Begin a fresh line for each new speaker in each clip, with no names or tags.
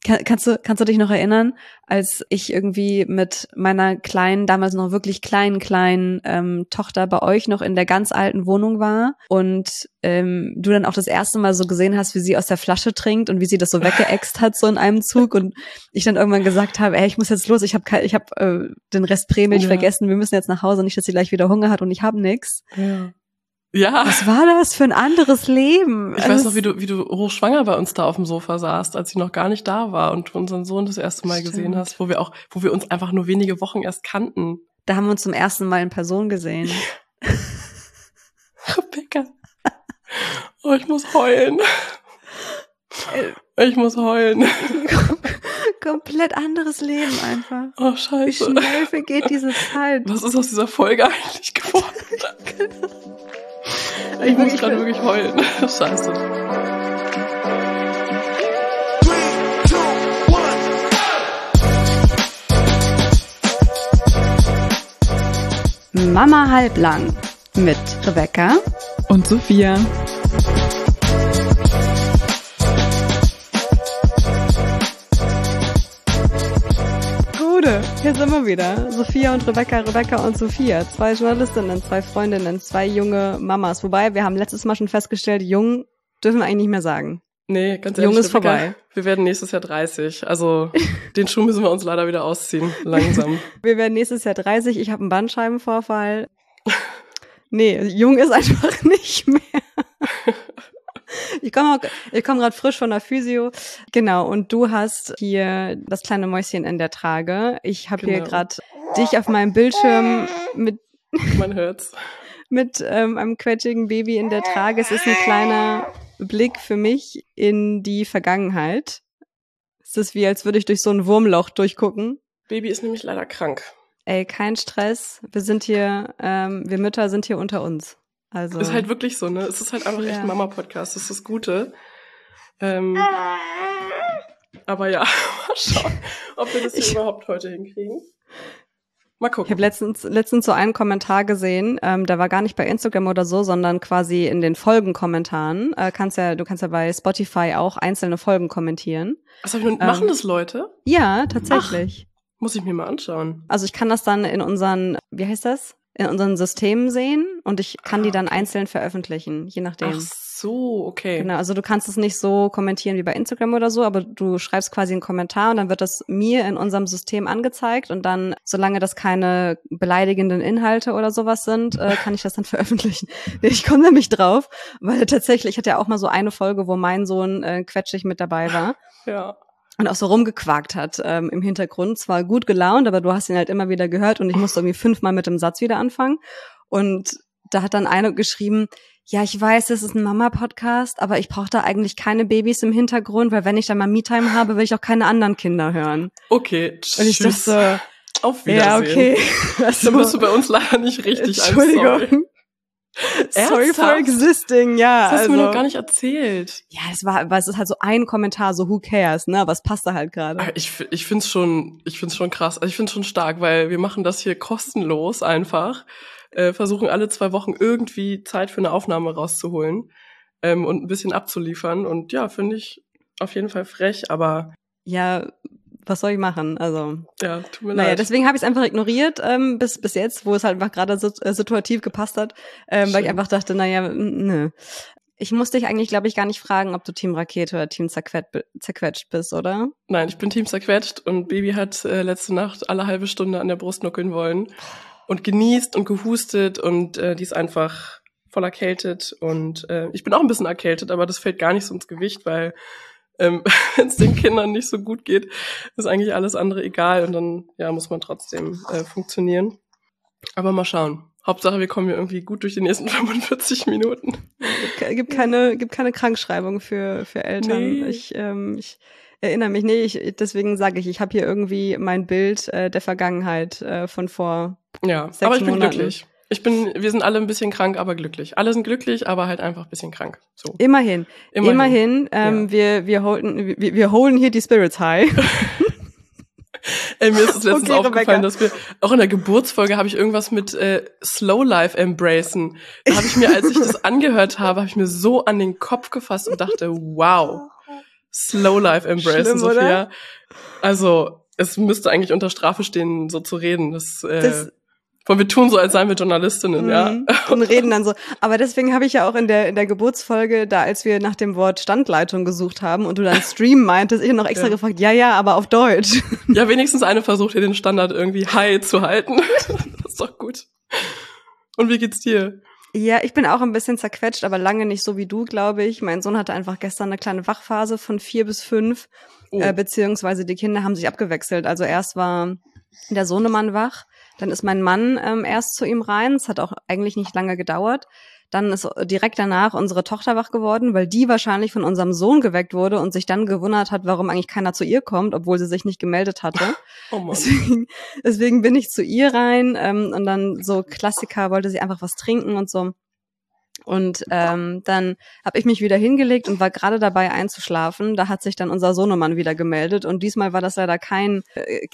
Kannst du dich noch erinnern, als ich irgendwie mit meiner kleinen, damals noch wirklich kleinen Tochter bei euch noch in der ganz alten Wohnung war und du dann auch das erste Mal so gesehen hast, wie sie aus der Flasche trinkt und wie sie das so weggeäxt hat so in einem Zug und ich dann irgendwann gesagt habe, ich muss jetzt los, ich hab den Rest Prämilch vergessen, wir müssen jetzt nach Hause, nicht, dass sie gleich wieder Hunger hat und ich habe nix.
Ja.
Was war das für ein anderes Leben?
Ich weiß noch, wie du hochschwanger bei uns da auf dem Sofa saßt, als sie noch gar nicht da war und du unseren Sohn das erste Mal gesehen hast, wo wir uns einfach nur wenige Wochen erst kannten.
Da haben wir uns zum ersten Mal in Person gesehen.
Rebecca. Oh, ich muss heulen. Ich muss heulen.
Komplett anderes Leben einfach.
Oh, scheiße.
Wie schnell vergeht diese Zeit.
Was ist aus dieser Folge eigentlich geworden? Ich muss gerade wirklich heulen. Scheiße.
Mama halblang mit Rebecca
und Sophia.
Hier sind wir wieder. Sophia und Rebecca und Sophia. 2 Journalistinnen, 2 Freundinnen, 2 junge Mamas. Wobei, wir haben letztes Mal schon festgestellt, jung dürfen wir eigentlich nicht mehr sagen.
Nee, ganz ehrlich,
jung ist
Rebecca,
vorbei.
Wir werden nächstes Jahr 30. Also den Schuh müssen wir uns leider wieder ausziehen. Langsam.
Wir werden nächstes Jahr 30. Ich habe einen Bandscheibenvorfall. Nee, jung ist einfach nicht mehr. Ich komme gerade frisch von der Physio. Genau, und du hast hier das kleine Mäuschen in der Trage. Ich habe hier gerade dich auf meinem Bildschirm mit
Man hört's.
Mit einem quetschigen Baby in der Trage. Es ist ein kleiner Blick für mich in die Vergangenheit. Es ist wie, als würde ich durch so ein Wurmloch durchgucken.
Baby ist nämlich leider krank.
Ey, kein Stress. Wir sind hier, wir Mütter sind hier unter uns. Also
ist halt wirklich so, ne? Es ist halt einfach echt ein Mama-Podcast. Das ist das Gute. Aber ja, mal schauen, ob wir das hier überhaupt heute hinkriegen. Mal gucken.
Ich habe letztens so einen Kommentar gesehen, der war gar nicht bei Instagram oder so, sondern quasi in den Folgenkommentaren. Du kannst ja bei Spotify auch einzelne Folgen kommentieren.
Was machen das Leute?
Ja, tatsächlich.
Ach, muss ich mir mal anschauen.
Also ich kann das dann in unseren, wie heißt das? In unseren Systemen sehen und ich kann die dann einzeln veröffentlichen, je nachdem.
Ach so, okay.
Genau, also du kannst es nicht so kommentieren wie bei Instagram oder so, aber du schreibst quasi einen Kommentar und dann wird das mir in unserem System angezeigt und dann, solange das keine beleidigenden Inhalte oder sowas sind, kann ich das dann veröffentlichen. Ich komme nämlich drauf, weil tatsächlich, ich hatte ja auch mal so eine Folge, wo mein Sohn quetschig mit dabei war.
Ja.
Und auch so rumgequakt hat im Hintergrund. Zwar gut gelaunt, aber du hast ihn halt immer wieder gehört und ich musste irgendwie 5-mal mit dem Satz wieder anfangen. Und da hat dann eine geschrieben, ja, ich weiß, das ist ein Mama-Podcast, aber ich brauche da eigentlich keine Babys im Hintergrund, weil wenn ich dann mal Me-Time habe, will ich auch keine anderen Kinder hören.
Okay, tschüss.
Und ich dachte so,
auf Wiedersehen.
Ja, okay.
Da bist du bei uns leider nicht richtig.
Entschuldigung. Sorry for existing, ja.
Das hast du mir noch gar nicht erzählt.
Ja, es ist halt so ein Kommentar, so who cares, ne? Was passt da halt gerade?
Ich find's schon krass. Also ich find's schon stark, weil wir machen das hier kostenlos einfach. Versuchen alle 2 Wochen irgendwie Zeit für eine Aufnahme rauszuholen und ein bisschen abzuliefern. Und ja, finde ich auf jeden Fall frech, aber
ja, was soll ich machen? Also
ja, tut mir leid.
Deswegen habe ich es einfach ignoriert bis jetzt, wo es halt einfach gerade situativ gepasst hat, weil ich einfach dachte, nö. Ich muss dich eigentlich, glaube ich, gar nicht fragen, ob du Team Rakete oder Team zerquetscht bist, oder?
Nein, ich bin Team zerquetscht und Baby hat letzte Nacht alle halbe Stunde an der Brust nuckeln wollen und genießt und gehustet und die ist einfach voll erkältet und ich bin auch ein bisschen erkältet, aber das fällt gar nicht so ins Gewicht, weil wenn es den Kindern nicht so gut geht, ist eigentlich alles andere egal und dann ja muss man trotzdem funktionieren. Aber mal schauen. Hauptsache, wir kommen hier irgendwie gut durch die nächsten 45 Minuten.
Gibt keine Krankschreibung für Eltern. Nee. Ich erinnere mich, deswegen sage ich habe hier irgendwie mein Bild der Vergangenheit von vor 6 Monaten.
Aber ich bin glücklich. Wir sind alle ein bisschen krank, aber glücklich. Alle sind glücklich, aber halt einfach ein bisschen krank. So.
Immerhin. Wir holen hier die Spirits high.
Mir ist es letztens aufgefallen, dass wir, auch in der Geburtsfolge habe ich irgendwas mit Slow Life embracen. Da habe ich mir, als ich das angehört habe, habe ich mir so an den Kopf gefasst und dachte, wow, Slow Life embracen,
Schlimm,
Sophia.
oder?
Also, es müsste eigentlich unter Strafe stehen, so zu reden. Wir tun so, als seien wir Journalistinnen, ja.
Und reden dann so. Aber deswegen habe ich ja auch in der Geburtsfolge, da als wir nach dem Wort Standleitung gesucht haben und du dann Stream meintest, ich noch extra gefragt, ja, aber auf Deutsch.
Ja, wenigstens eine versucht hier den Standard irgendwie high zu halten. Das ist doch gut. Und wie geht's dir?
Ja, ich bin auch ein bisschen zerquetscht, aber lange nicht so wie du, glaube ich. Mein Sohn hatte einfach gestern eine kleine Wachphase von 4 bis 5, beziehungsweise die Kinder haben sich abgewechselt. Also erst war der Sohnemann wach, dann ist mein Mann erst zu ihm rein. Es hat auch eigentlich nicht lange gedauert. Dann ist direkt danach unsere Tochter wach geworden, weil die wahrscheinlich von unserem Sohn geweckt wurde und sich dann gewundert hat, warum eigentlich keiner zu ihr kommt, obwohl sie sich nicht gemeldet hatte.
Oh Mann.
Deswegen bin ich zu ihr rein und dann so Klassiker, wollte sie einfach was trinken und so. Und dann habe ich mich wieder hingelegt und war gerade dabei einzuschlafen. Da hat sich dann unser Sohnemann wieder gemeldet und diesmal war das leider kein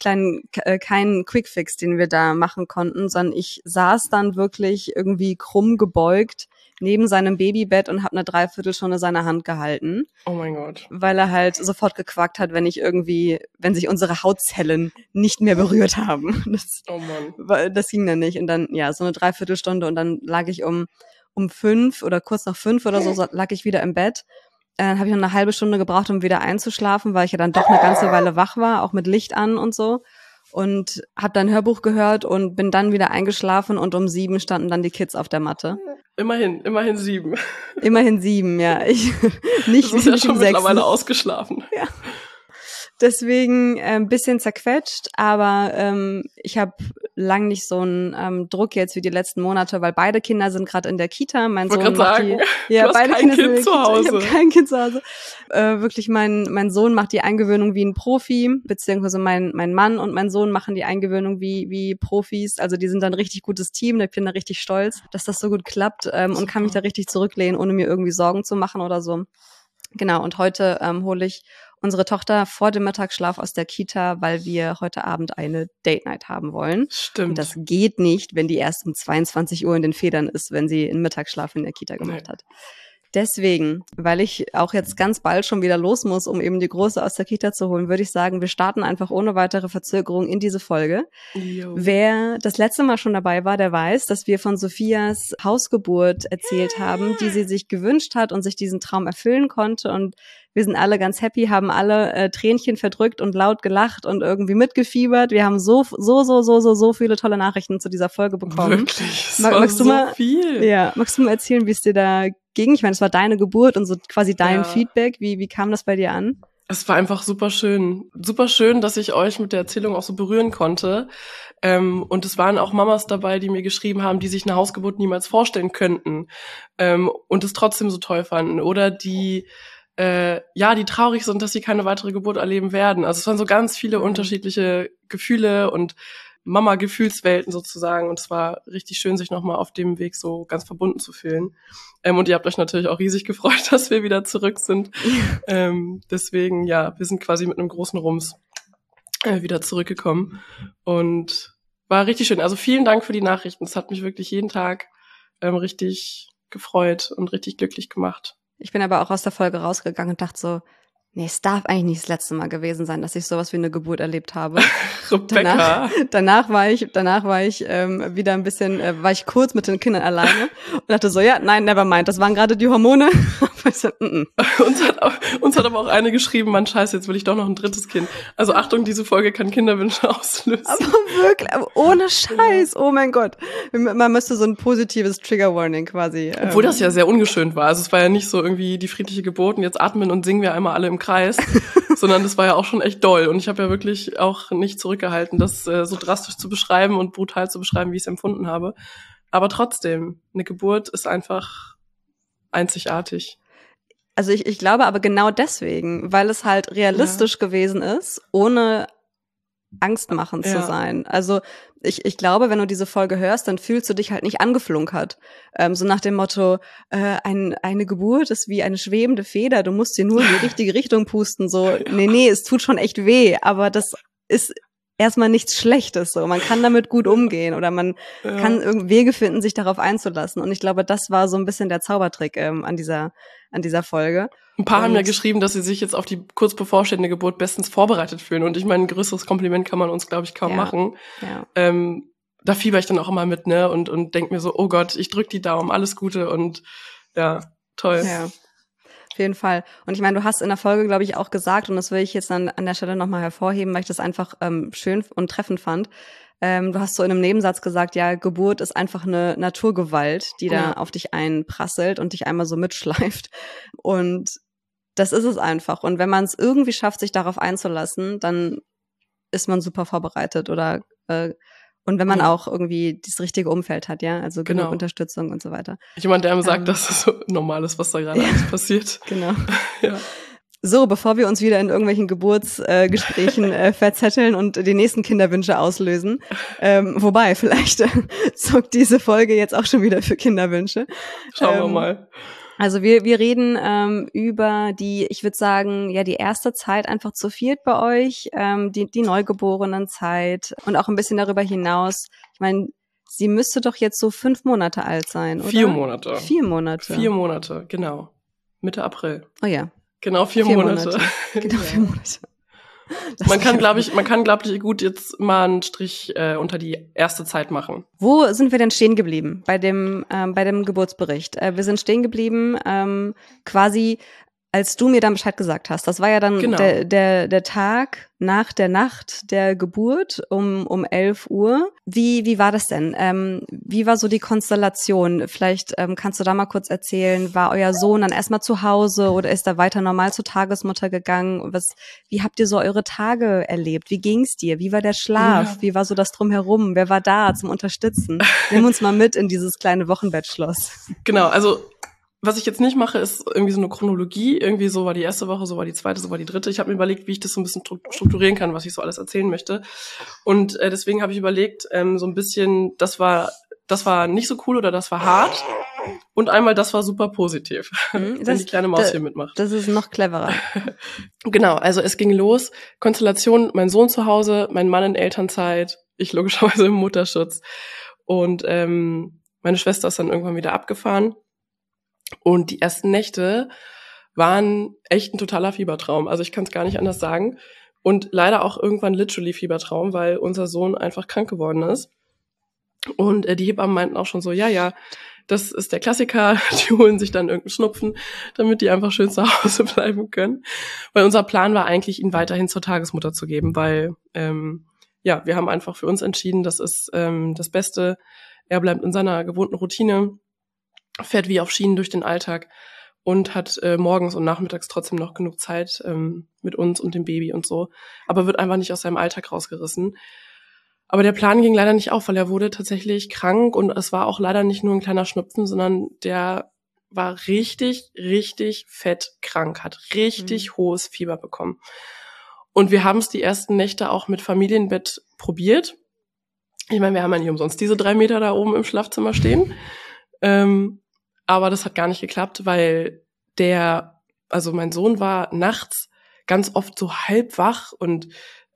Quickfix, den wir da machen konnten, sondern ich saß dann wirklich irgendwie krumm gebeugt neben seinem Babybett und habe eine Dreiviertelstunde seine Hand gehalten.
Oh mein Gott.
Weil er halt sofort gequakt hat, wenn sich unsere Hautzellen nicht mehr berührt haben.
Oh Mann.
Das ging dann nicht. Und dann, ja, so eine Dreiviertelstunde und dann lag ich um 5 oder kurz nach 5 oder so lag ich wieder im Bett. Dann habe ich noch eine halbe Stunde gebraucht, um wieder einzuschlafen, weil ich ja dann doch eine ganze Weile wach war, auch mit Licht an und so. Und habe dann Hörbuch gehört und bin dann wieder eingeschlafen und um 7 standen dann die Kids auf der Matte.
Immerhin 7.
Immerhin 7, ja. Nicht
du bist ja schon
6.
mittlerweile ausgeschlafen.
Ja. Deswegen ein bisschen zerquetscht, aber ich habe lang nicht so einen Druck jetzt wie die letzten Monate, weil beide Kinder sind gerade in der Kita. Mein Sohn macht
du hast
beide
kein
Kinder
Kind
sind
zu Hause.
Ich habe kein Kind zu Hause. Wirklich, mein Sohn macht die Eingewöhnung wie ein Profi, beziehungsweise mein Mann und mein Sohn machen die Eingewöhnung wie Profis. Also die sind dann ein richtig gutes Team. Ich bin da richtig stolz, dass das so gut klappt und kann mich da richtig zurücklehnen, ohne mir irgendwie Sorgen zu machen oder so. Genau, und heute hole ich unsere Tochter vor dem Mittagsschlaf aus der Kita, weil wir heute Abend eine Date-Night haben wollen.
Stimmt.
Und das geht nicht, wenn die erst um 22 Uhr in den Federn ist, wenn sie einen Mittagsschlaf in der Kita gemacht hat. Deswegen, weil ich auch jetzt ganz bald schon wieder los muss, um eben die Große aus der Kita zu holen, würde ich sagen, wir starten einfach ohne weitere Verzögerung in diese Folge.
Jo.
Wer das letzte Mal schon dabei war, der weiß, dass wir von Sophias Hausgeburt erzählt haben, die sie sich gewünscht hat und sich diesen Traum erfüllen konnte. Und wir sind alle ganz happy, haben alle Tränchen verdrückt und laut gelacht und irgendwie mitgefiebert. Wir haben so viele tolle Nachrichten zu dieser Folge bekommen.
Wirklich,
magst du mal
viel.
Ja, magst du mal erzählen, wie es dir da ging? Ich meine, es war deine Geburt und so quasi dein Feedback. Wie kam das bei dir an?
Es war einfach super schön. Super schön, dass ich euch mit der Erzählung auch so berühren konnte. Und es waren auch Mamas dabei, die mir geschrieben haben, die sich eine Hausgeburt niemals vorstellen könnten und es trotzdem so toll fanden. Oder die traurig sind, dass sie keine weitere Geburt erleben werden. Also es waren so ganz viele unterschiedliche Gefühle und Mama-Gefühlswelten sozusagen. Und es war richtig schön, sich nochmal auf dem Weg so ganz verbunden zu fühlen. Und ihr habt euch natürlich auch riesig gefreut, dass wir wieder zurück sind. Deswegen, ja, wir sind quasi mit einem großen Rums wieder zurückgekommen. Und war richtig schön. Also vielen Dank für die Nachrichten. Es hat mich wirklich jeden Tag richtig gefreut und richtig glücklich gemacht.
Ich bin aber auch aus der Folge rausgegangen und dachte so, nee, es darf eigentlich nicht das letzte Mal gewesen sein, dass ich sowas wie eine Geburt erlebt habe.
Rebecca.
Danach war ich wieder ein bisschen, war ich kurz mit den Kindern alleine und dachte so, ja, nein, never mind, das waren gerade die Hormone.
Uns hat aber auch eine geschrieben, Mann, scheiße, jetzt will ich doch noch ein drittes Kind. Also Achtung, diese Folge kann Kinderwünsche auslösen.
Aber wirklich, ohne Scheiß, oh mein Gott. Man müsste so ein positives Trigger-Warning quasi.
Obwohl das ja sehr ungeschönt war. Also es war ja nicht so irgendwie die friedliche Geburt und jetzt atmen und singen wir einmal alle im Kreis, sondern das war ja auch schon echt doll. Und ich habe ja wirklich auch nicht zurückgehalten, das so drastisch zu beschreiben und brutal zu beschreiben, wie ich es empfunden habe. Aber trotzdem, eine Geburt ist einfach einzigartig.
Also ich glaube aber genau deswegen, weil es halt realistisch gewesen ist, ohne angstmachend zu sein. Also ich glaube, wenn du diese Folge hörst, dann fühlst du dich halt nicht angeflunkert. So nach dem Motto, eine Geburt ist wie eine schwebende Feder, du musst dir nur in die richtige Richtung pusten. So, nee, es tut schon echt weh, aber das ist erstmal nichts Schlechtes. So, man kann damit gut umgehen oder man kann irgendwie Wege finden, sich darauf einzulassen. Und ich glaube, das war so ein bisschen der Zaubertrick an dieser Folge.
Ein paar haben ja geschrieben, dass sie sich jetzt auf die kurz bevorstehende Geburt bestens vorbereitet fühlen. Und ich meine, ein größeres Kompliment kann man uns, glaube ich, kaum machen.
Ja.
Da fieber ich dann auch immer mit, ne? Und denk mir so, oh Gott, ich drück die Daumen, alles Gute und ja, toll.
Ja, auf jeden Fall. Und ich meine, du hast in der Folge, glaube ich, auch gesagt, und das will ich jetzt an der Stelle nochmal hervorheben, weil ich das einfach schön und treffend fand. Du hast so in einem Nebensatz gesagt, ja, Geburt ist einfach eine Naturgewalt, die da auf dich einprasselt und dich einmal so mitschleift. Und das ist es einfach. Und wenn man es irgendwie schafft, sich darauf einzulassen, dann ist man super vorbereitet oder und wenn man auch irgendwie das richtige Umfeld hat, ja, also genug Unterstützung und so weiter.
Jemand, der einem sagt, dass es so normal ist, was da gerade alles passiert.
Genau.
Ja.
So, bevor wir uns wieder in irgendwelchen Geburtsgesprächen verzetteln und die nächsten Kinderwünsche auslösen, wobei, vielleicht sorgt diese Folge jetzt auch schon wieder für Kinderwünsche.
Schauen wir mal.
Also wir reden über die, ich würde sagen, ja, die erste Zeit einfach zu viert bei euch, die Neugeborenenzeit und auch ein bisschen darüber hinaus. Ich meine, sie müsste doch jetzt so 5 Monate alt sein, oder?
4 Monate.
4 Monate.
4 Monate, genau. Mitte April.
Oh ja.
Genau, 4 Monate.
Genau, 4 Monate.
Man kann, glaube ich, gut jetzt mal einen Strich unter die erste Zeit machen.
Wo sind wir denn stehen geblieben bei dem Geburtsbericht? Wir sind stehen geblieben, quasi, als du mir dann Bescheid gesagt hast. Das war ja dann der Tag nach der Nacht der Geburt um 11 Uhr. Wie war das denn? Wie war so die Konstellation? Vielleicht kannst du da mal kurz erzählen, war euer Sohn dann erstmal zu Hause oder ist er weiter normal zur Tagesmutter gegangen? Wie habt ihr so eure Tage erlebt? Wie ging's dir? Wie war der Schlaf?
Ja.
Wie war so das Drumherum? Wer war da zum Unterstützen? Nimm uns mal mit in dieses kleine Wochenbettschloss.
Genau, also was ich jetzt nicht mache, ist irgendwie so eine Chronologie. Irgendwie so war die erste Woche, so war die zweite, so war die dritte. Ich habe mir überlegt, wie ich das so ein bisschen strukturieren kann, was ich so alles erzählen möchte. Und deswegen habe ich überlegt, so ein bisschen, das war nicht so cool oder das war hart. Und einmal, das war super positiv, wenn die kleine Maus hier mitmacht.
Das ist noch cleverer.
Genau, also es ging los. Konstellation, mein Sohn zu Hause, mein Mann in Elternzeit, ich logischerweise im Mutterschutz. Und meine Schwester ist dann irgendwann wieder abgefahren. Und die ersten Nächte waren echt ein totaler Fiebertraum. Also ich kann es gar nicht anders sagen. Und leider auch irgendwann literally Fiebertraum, weil unser Sohn einfach krank geworden ist. Und die Hebammen meinten auch schon so, ja, das ist der Klassiker. Die holen sich dann irgendeinen Schnupfen, damit die einfach schön zu Hause bleiben können. Weil unser Plan war eigentlich, ihn weiterhin zur Tagesmutter zu geben, weil wir haben einfach für uns entschieden, das ist das Beste. Er bleibt in seiner gewohnten Routine, fährt wie auf Schienen durch den Alltag und hat morgens und nachmittags trotzdem noch genug Zeit mit uns und dem Baby und so, aber wird einfach nicht aus seinem Alltag rausgerissen. Aber der Plan ging leider nicht auf, weil er wurde tatsächlich krank und es war auch leider nicht nur ein kleiner Schnupfen, sondern der war richtig, richtig fett krank, hat richtig hohes Fieber bekommen. Und wir haben es die ersten Nächte auch mit Familienbett probiert. Ich meine, wir haben ja nicht umsonst diese 3 Meter da oben im Schlafzimmer stehen. Aber das hat gar nicht geklappt, weil mein Sohn war nachts ganz oft so halb wach und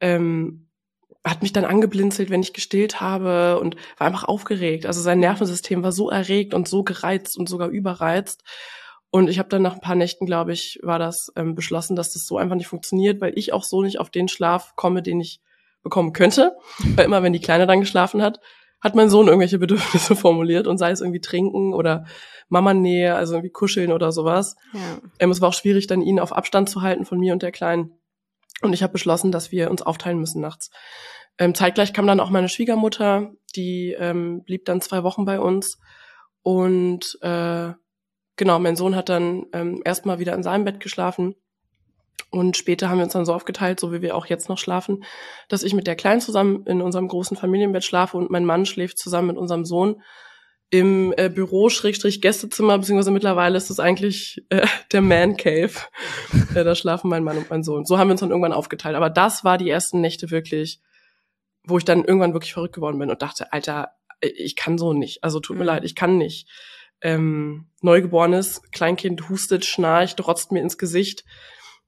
hat mich dann angeblinzelt, wenn ich gestillt habe und war einfach aufgeregt. Also sein Nervensystem war so erregt und so gereizt und sogar überreizt. Und ich habe dann nach ein paar Nächten, glaube ich, war das beschlossen, dass das so einfach nicht funktioniert, weil ich auch so nicht auf den Schlaf komme, den ich bekommen könnte. Weil immer, wenn die Kleine dann geschlafen hat mein Sohn irgendwelche Bedürfnisse formuliert und sei es irgendwie trinken oder Mama-Nähe, also irgendwie kuscheln oder sowas. Ja. Es war auch schwierig, dann ihn auf Abstand zu halten von mir und der Kleinen. Und ich habe beschlossen, dass wir uns aufteilen müssen nachts. Zeitgleich kam dann auch meine Schwiegermutter, die blieb dann 2 Wochen bei uns. Und mein Sohn hat dann erstmal wieder in seinem Bett geschlafen. Und später haben wir uns dann so aufgeteilt, so wie wir auch jetzt noch schlafen, dass ich mit der Kleinen zusammen in unserem großen Familienbett schlafe und mein Mann schläft zusammen mit unserem Sohn im Büro-Gästezimmer, beziehungsweise mittlerweile ist es eigentlich der Man Cave. Da schlafen mein Mann und mein Sohn. So haben wir uns dann irgendwann aufgeteilt. Aber das war die ersten Nächte wirklich, wo ich dann irgendwann wirklich verrückt geworden bin und dachte, Alter, ich kann so nicht. Also tut mir leid, ich kann nicht. Neugeborenes Kleinkind hustet, schnarcht, rotzt mir ins Gesicht.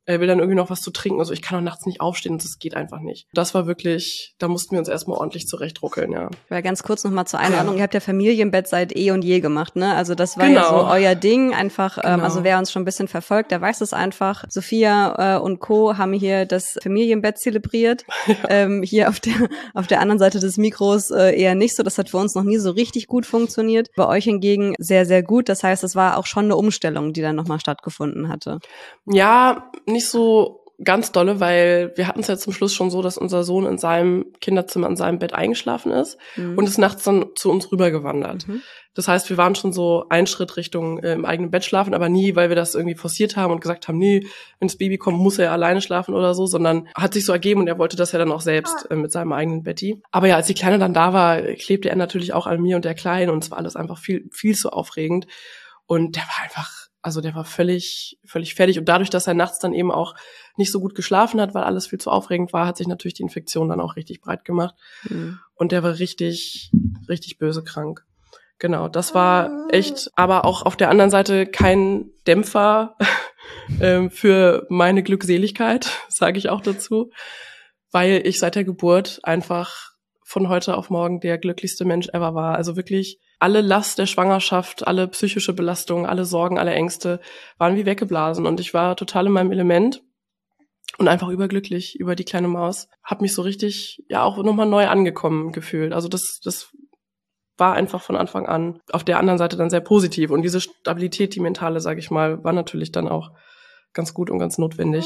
Er will dann irgendwie noch was zu trinken. Also ich kann auch nachts nicht aufstehen und das geht einfach nicht. Das war wirklich, da mussten wir uns erstmal ordentlich zurechtruckeln, ja.
Weil ganz kurz nochmal zur Einordnung, ihr habt ja Familienbett seit eh und je gemacht, ne? Also das war
Genau.
ja so euer Ding, einfach,
Genau.
Also wer uns schon ein bisschen verfolgt, der weiß es einfach. Sophia und Co. haben hier das Familienbett zelebriert. Ja. Hier auf der anderen Seite des Mikros eher nicht so. Das hat für uns noch nie so richtig gut funktioniert. Bei euch hingegen sehr, sehr gut. Das heißt, es war auch schon eine Umstellung, die dann nochmal stattgefunden hatte.
Ja, nicht so ganz dolle, weil wir hatten es ja zum Schluss schon so, dass unser Sohn in seinem Kinderzimmer in seinem Bett eingeschlafen ist und ist nachts dann zu uns rübergewandert. Das heißt, wir waren schon so einen Schritt Richtung im eigenen Bett schlafen, aber nie, weil wir das irgendwie forciert haben und gesagt haben, nee, wenn das Baby kommt, muss er alleine schlafen oder so, sondern hat sich so ergeben und er wollte das ja dann auch selbst mit seinem eigenen Betti. Aber ja, als die Kleine dann da war, klebte er natürlich auch an mir und der Kleinen und es war alles einfach viel, viel zu aufregend und der war einfach, also der war völlig fertig und dadurch, dass er nachts dann eben auch nicht so gut geschlafen hat, weil alles viel zu aufregend war, hat sich natürlich die Infektion dann auch richtig breit gemacht und der war richtig, richtig böse krank. Genau, das war echt, aber auch auf der anderen Seite kein Dämpfer für meine Glückseligkeit, sage ich auch dazu, weil ich seit der Geburt einfach von heute auf morgen der glücklichste Mensch ever war. Also wirklich alle Last der Schwangerschaft, alle psychische Belastungen, alle Sorgen, alle Ängste waren wie weggeblasen und ich war total in meinem Element und einfach überglücklich über die kleine Maus. Hab mich so richtig, ja, auch nochmal neu angekommen gefühlt. Also das war einfach von Anfang an auf der anderen Seite dann sehr positiv und diese Stabilität, die mentale, sage ich mal, war natürlich dann auch ganz gut und ganz notwendig.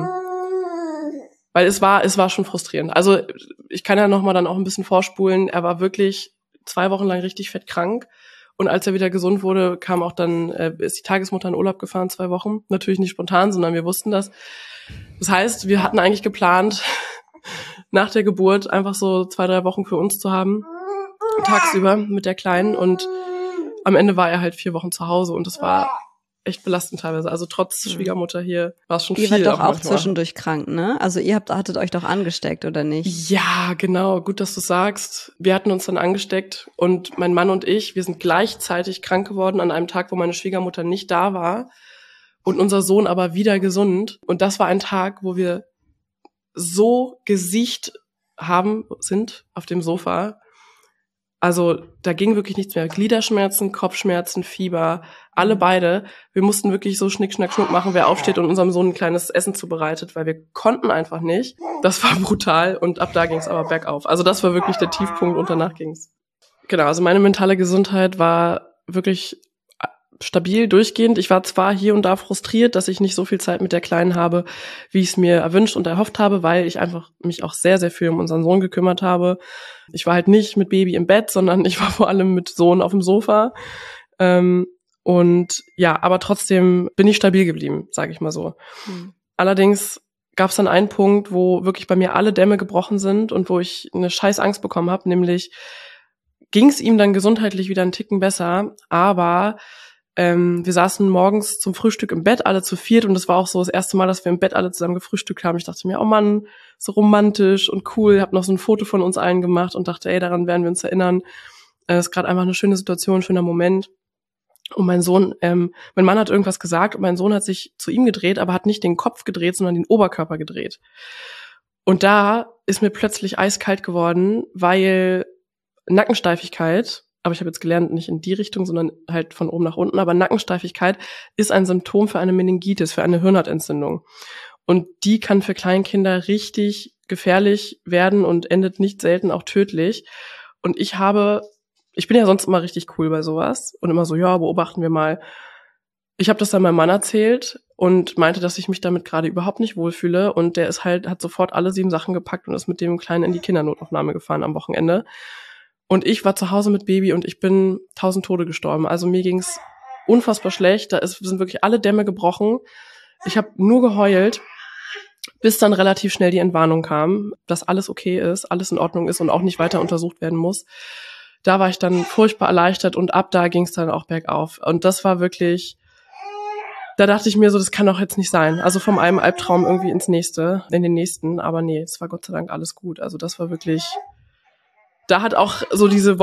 Weil es war schon frustrierend. Also ich kann ja nochmal dann auch ein bisschen vorspulen. Er war wirklich 2 Wochen lang richtig fett krank. Und als er wieder gesund wurde, kam auch dann, ist die Tagesmutter in Urlaub gefahren, 2 Wochen. Natürlich nicht spontan, sondern wir wussten das. Das heißt, wir hatten eigentlich geplant, nach der Geburt einfach so 2, 3 Wochen für uns zu haben, tagsüber mit der Kleinen. Und am Ende war er halt 4 Wochen zu Hause und das war echt belastend teilweise. Also trotz Schwiegermutter hier war es schon viel.
Ihr wart doch auch zwischendurch krank, ne? Also ihr hattet euch doch angesteckt, oder nicht?
Ja, genau. Gut, dass du sagst. Wir hatten uns dann angesteckt und mein Mann und ich, wir sind gleichzeitig krank geworden an einem Tag, wo meine Schwiegermutter nicht da war und unser Sohn aber wieder gesund. Und das war ein Tag, wo wir so gesiegt sind auf dem Sofa. Also da ging wirklich nichts mehr. Gliederschmerzen, Kopfschmerzen, Fieber, alle beide. Wir mussten wirklich so Schnick, Schnack, Schnuck machen, wer aufsteht und unserem Sohn ein kleines Essen zubereitet, weil wir konnten einfach nicht. Das war brutal und ab da ging es aber bergauf. Also das war wirklich der Tiefpunkt und danach ging's. Genau, also meine mentale Gesundheit war wirklich stabil, durchgehend. Ich war zwar hier und da frustriert, dass ich nicht so viel Zeit mit der Kleinen habe, wie ich es mir erwünscht und erhofft habe, weil ich einfach mich auch sehr, sehr viel um unseren Sohn gekümmert habe. Ich war halt nicht mit Baby im Bett, sondern ich war vor allem mit Sohn auf dem Sofa. Und ja, aber trotzdem bin ich stabil geblieben, sage ich mal so. Allerdings gab es dann einen Punkt, wo wirklich bei mir alle Dämme gebrochen sind und wo ich eine scheiß Angst bekommen habe, nämlich ging es ihm dann gesundheitlich wieder einen Ticken besser, aber wir saßen morgens zum Frühstück im Bett, alle zu viert, und das war auch so das erste Mal, dass wir im Bett alle zusammen gefrühstückt haben. Ich dachte mir, oh Mann, so romantisch und cool. Hab noch so ein Foto von uns allen gemacht und dachte, ey, daran werden wir uns erinnern. Das ist gerade einfach eine schöne Situation, ein schöner Moment. Und mein Sohn, mein Mann hat irgendwas gesagt und mein Sohn hat sich zu ihm gedreht, aber hat nicht den Kopf gedreht, sondern den Oberkörper gedreht. Und da ist mir plötzlich eiskalt geworden, weil Nackensteifigkeit, aber ich habe jetzt gelernt, nicht in die Richtung, sondern halt von oben nach unten, aber Nackensteifigkeit ist ein Symptom für eine Meningitis, für eine Hirnhautentzündung. Und die kann für Kleinkinder richtig gefährlich werden und endet nicht selten auch tödlich. Und ich bin ja sonst immer richtig cool bei sowas und immer so, ja, beobachten wir mal. Ich habe das dann meinem Mann erzählt und meinte, dass ich mich damit gerade überhaupt nicht wohlfühle, und der hat sofort alle 7 Sachen gepackt und ist mit dem Kleinen in die Kindernotaufnahme gefahren am Wochenende. Und ich war zu Hause mit Baby und ich bin 1000 Tode gestorben. Also mir ging's unfassbar schlecht. Sind wirklich alle Dämme gebrochen. Ich habe nur geheult, bis dann relativ schnell die Entwarnung kam, dass alles okay ist, alles in Ordnung ist und auch nicht weiter untersucht werden muss. Da war ich dann furchtbar erleichtert und ab da ging's dann auch bergauf. Und das war wirklich, da dachte ich mir so, das kann doch jetzt nicht sein. Also vom einem Albtraum irgendwie in den nächsten. Aber nee, es war Gott sei Dank alles gut. Also das war wirklich... Da hat auch so diese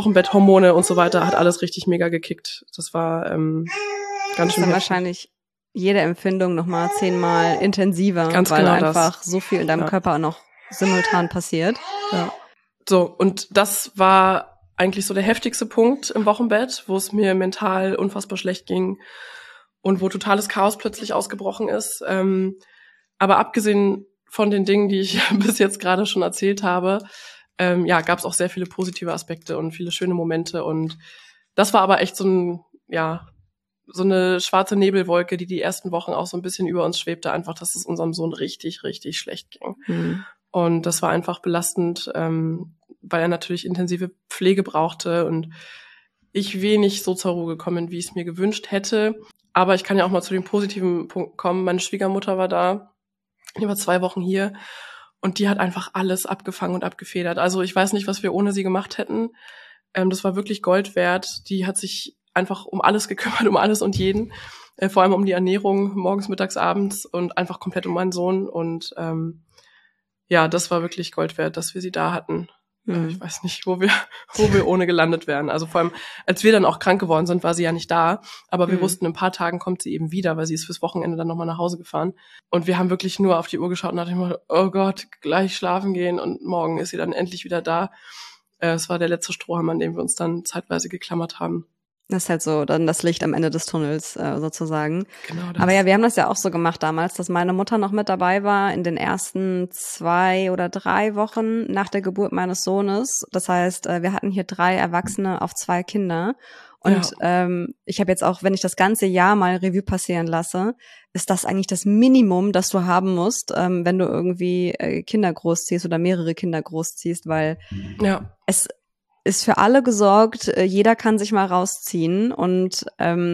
Wochenbetthormone und so weiter, hat alles richtig mega gekickt. Das war ganz schön heftig.
Wahrscheinlich jede Empfindung nochmal 10-mal intensiver,
Ganz
weil
genau
einfach
das.
so viel in deinem Körper auch noch simultan passiert.
Ja. So, und das war eigentlich so der heftigste Punkt im Wochenbett, wo es mir mental unfassbar schlecht ging und wo totales Chaos plötzlich ausgebrochen ist. Aber abgesehen von den Dingen, die ich bis jetzt gerade schon erzählt habe, gab es auch sehr viele positive Aspekte und viele schöne Momente. Und das war aber echt so eine schwarze Nebelwolke, die ersten Wochen auch so ein bisschen über uns schwebte, einfach, dass es unserem Sohn richtig, richtig schlecht ging.
Mhm.
Und das war einfach belastend, weil er natürlich intensive Pflege brauchte und ich wenig so zur Ruhe gekommen bin, wie ich es mir gewünscht hätte. Aber ich kann ja auch mal zu den positiven Punkten kommen. Meine Schwiegermutter war da, die war 2 Wochen hier und die hat einfach alles abgefangen und abgefedert. Also ich weiß nicht, was wir ohne sie gemacht hätten. Das war wirklich Gold wert. Die hat sich einfach um alles gekümmert, um alles und jeden. Vor allem um die Ernährung morgens, mittags, abends und einfach komplett um meinen Sohn. Und das war wirklich Gold wert, dass wir sie da hatten. Ich weiß nicht, wo wir ohne gelandet wären. Also vor allem, als wir dann auch krank geworden sind, war sie ja nicht da. Aber wir wussten, in ein paar Tagen kommt sie eben wieder, weil sie ist fürs Wochenende dann nochmal nach Hause gefahren. Und wir haben wirklich nur auf die Uhr geschaut und dachten immer, oh Gott, gleich schlafen gehen und morgen ist sie dann endlich wieder da. Es war der letzte Strohhalm, an dem wir uns dann zeitweise geklammert haben.
Das ist halt so dann das Licht am Ende des Tunnels sozusagen.
Genau das.
Aber ja, wir haben das ja auch so gemacht damals, dass meine Mutter noch mit dabei war in den ersten 2 oder 3 Wochen nach der Geburt meines Sohnes. Das heißt, wir hatten hier 3 Erwachsene auf 2 Kinder. Und ich habe jetzt auch, wenn ich das ganze Jahr mal Revue passieren lasse, ist das eigentlich das Minimum, das du haben musst, wenn du irgendwie Kinder großziehst oder mehrere Kinder großziehst, weil es ist für alle gesorgt, jeder kann sich mal rausziehen und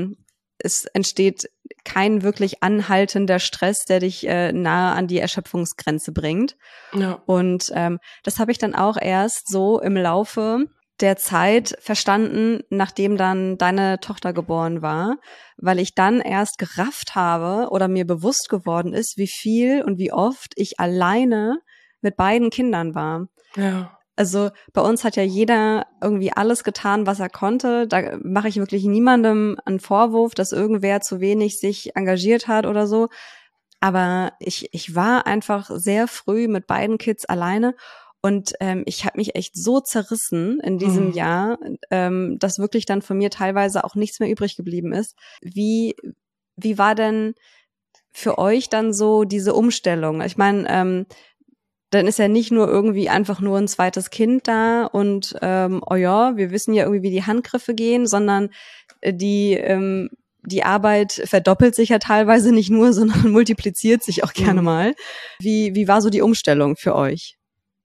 es entsteht kein wirklich anhaltender Stress, der dich nahe an die Erschöpfungsgrenze bringt.
Ja.
Und das habe ich dann auch erst so im Laufe der Zeit verstanden, nachdem dann deine Tochter geboren war, weil ich dann erst gerafft habe oder mir bewusst geworden ist, wie viel und wie oft ich alleine mit beiden Kindern war.
Ja.
Also bei uns hat ja jeder irgendwie alles getan, was er konnte. Da mache ich wirklich niemandem einen Vorwurf, dass irgendwer zu wenig sich engagiert hat oder so. Aber ich war einfach sehr früh mit beiden Kids alleine und ich habe mich echt so zerrissen in diesem Jahr, dass wirklich dann von mir teilweise auch nichts mehr übrig geblieben ist. Wie war denn für euch dann so diese Umstellung? Ich meine, dann ist ja nicht nur irgendwie einfach nur ein zweites Kind da und wir wissen ja irgendwie, wie die Handgriffe gehen, sondern die Arbeit verdoppelt sich ja teilweise nicht nur, sondern multipliziert sich auch gerne mal. Wie war so die Umstellung für euch?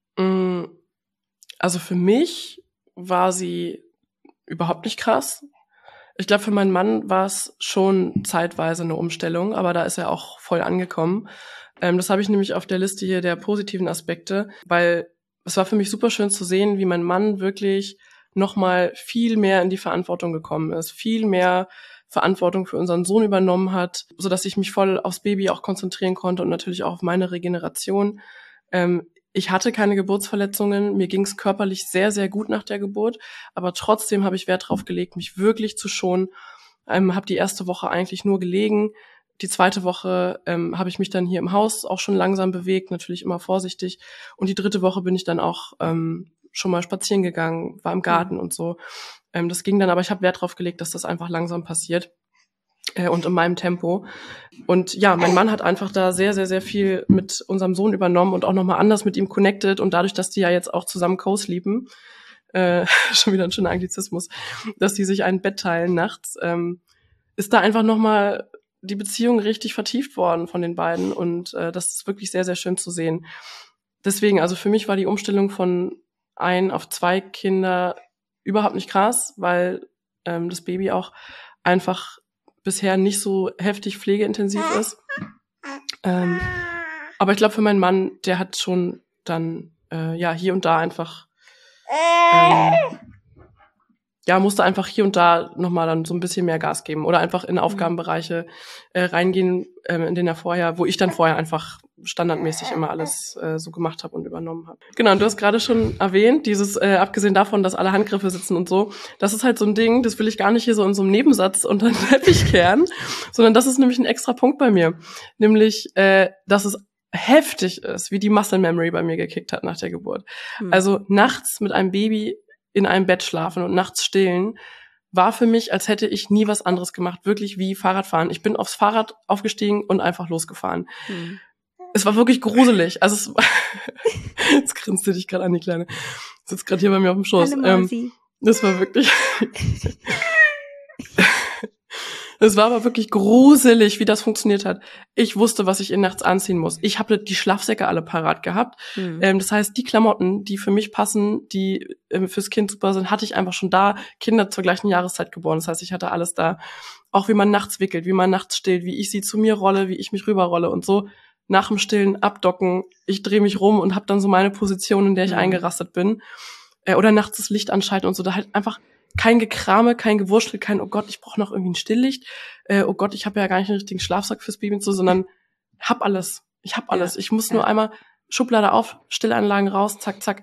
Also für mich war sie überhaupt nicht krass. Ich glaube, für meinen Mann war es schon zeitweise eine Umstellung, aber da ist er auch voll angekommen. Das habe ich nämlich auf der Liste hier der positiven Aspekte, weil es war für mich super schön zu sehen, wie mein Mann wirklich nochmal viel mehr in die Verantwortung gekommen ist, viel mehr Verantwortung für unseren Sohn übernommen hat, sodass ich mich voll aufs Baby auch konzentrieren konnte und natürlich auch auf meine Regeneration. Ich hatte keine Geburtsverletzungen, mir ging es körperlich sehr, sehr gut nach der Geburt, aber trotzdem habe ich Wert drauf gelegt, mich wirklich zu schonen. Habe die erste Woche eigentlich nur gelegen. Die zweite Woche habe ich mich dann hier im Haus auch schon langsam bewegt, natürlich immer vorsichtig. Und die dritte Woche bin ich dann auch schon mal spazieren gegangen, war im Garten und so. Das ging dann, aber ich habe Wert drauf gelegt, dass das einfach langsam passiert und in meinem Tempo. Und ja, mein Mann hat einfach da sehr, sehr, sehr viel mit unserem Sohn übernommen und auch nochmal anders mit ihm connected. Und dadurch, dass die ja jetzt auch zusammen co-sleepen, schon wieder ein schöner Anglizismus, dass die sich ein Bett teilen nachts, ist da einfach nochmal die Beziehung richtig vertieft worden von den beiden. Und das ist wirklich sehr, sehr schön zu sehen. Deswegen, also für mich war die Umstellung von 1 auf 2 Kinder überhaupt nicht krass, weil das Baby auch einfach bisher nicht so heftig pflegeintensiv ist. Aber ich glaube, für meinen Mann, der hat schon dann hier und da einfach musste einfach hier und da nochmal dann so ein bisschen mehr Gas geben oder einfach in Aufgabenbereiche reingehen, in denen wo ich dann vorher einfach standardmäßig immer alles so gemacht habe und übernommen habe. Genau, und du hast gerade schon erwähnt, dieses, abgesehen davon, dass alle Handgriffe sitzen und so, das ist halt so ein Ding, das will ich gar nicht hier so in so einem Nebensatz unter den Teppich kehren, sondern das ist nämlich ein extra Punkt bei mir. Nämlich, dass es heftig ist, wie die Muscle Memory bei mir gekickt hat nach der Geburt. Also nachts mit einem Baby in einem Bett schlafen und nachts stillen, war für mich, als hätte ich nie was anderes gemacht, wirklich wie Fahrradfahren. Ich bin aufs Fahrrad aufgestiegen und einfach losgefahren. Es war wirklich gruselig. Also jetzt grinst du dich gerade an, die Kleine. Sitzt gerade hier bei mir auf dem Schoß. Das war wirklich es war aber wirklich gruselig, wie das funktioniert hat. Ich wusste, was ich nachts anziehen muss. Ich habe die Schlafsäcke alle parat gehabt. Das heißt, die Klamotten, die für mich passen, die fürs Kind super sind, hatte ich einfach schon da. Kinder zur gleichen Jahreszeit geboren. Das heißt, ich hatte alles da. Auch wie man nachts wickelt, wie man nachts stillt, wie ich sie zu mir rolle, wie ich mich rüberrolle und so. Nach dem Stillen abdocken. Ich drehe mich rum und habe dann so meine Position, in der ich eingerastet bin. Oder nachts das Licht anschalten und so. Da halt einfach kein Gekrame, kein Gewurschtel, kein, oh Gott, ich brauche noch irgendwie ein Stilllicht, oh Gott, ich habe ja gar nicht einen richtigen Schlafsack fürs Baby und so, sondern hab alles. Ich hab alles. Ich muss nur einmal Schublade auf, Stillanlagen raus, zack, zack.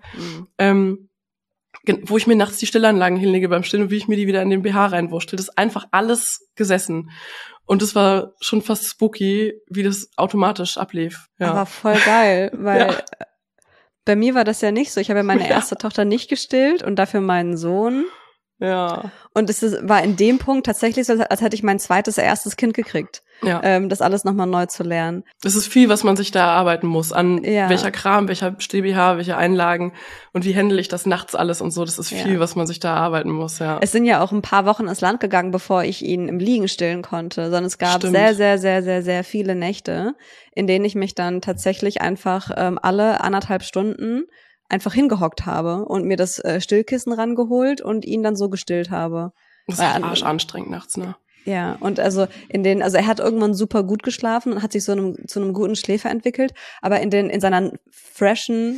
Wo ich mir nachts die Stillanlagen hinlege beim Stillen und wie ich mir die wieder in den BH reinwurschtel. Das ist einfach alles gesessen. Und es war schon fast spooky, wie das automatisch ablief. Ja.
Aber voll geil, weil bei mir war das ja nicht so. Ich habe ja meine erste Tochter nicht gestillt und dafür meinen Sohn.
Ja.
Und war in dem Punkt tatsächlich so, als hätte ich mein erstes Kind gekriegt. Ja. Das alles nochmal neu zu lernen.
Es ist viel, was man sich da erarbeiten muss. An welcher Kram, welcher Still-BH, welche Einlagen und wie handle ich das nachts alles und so. Das ist viel, was man sich da erarbeiten muss, ja.
Es sind ja auch ein paar Wochen ins Land gegangen, bevor ich ihn im Liegen stillen konnte. Sondern es gab sehr, sehr, sehr, sehr, sehr viele Nächte, in denen ich mich dann tatsächlich einfach alle 1,5 Stunden einfach hingehockt habe und mir das Stillkissen rangeholt und ihn dann so gestillt habe.
Das ist arschanstrengend nachts, ne?
Ja, und also er hat irgendwann super gut geschlafen und hat sich zu einem guten Schläfer entwickelt, aber in seiner freshen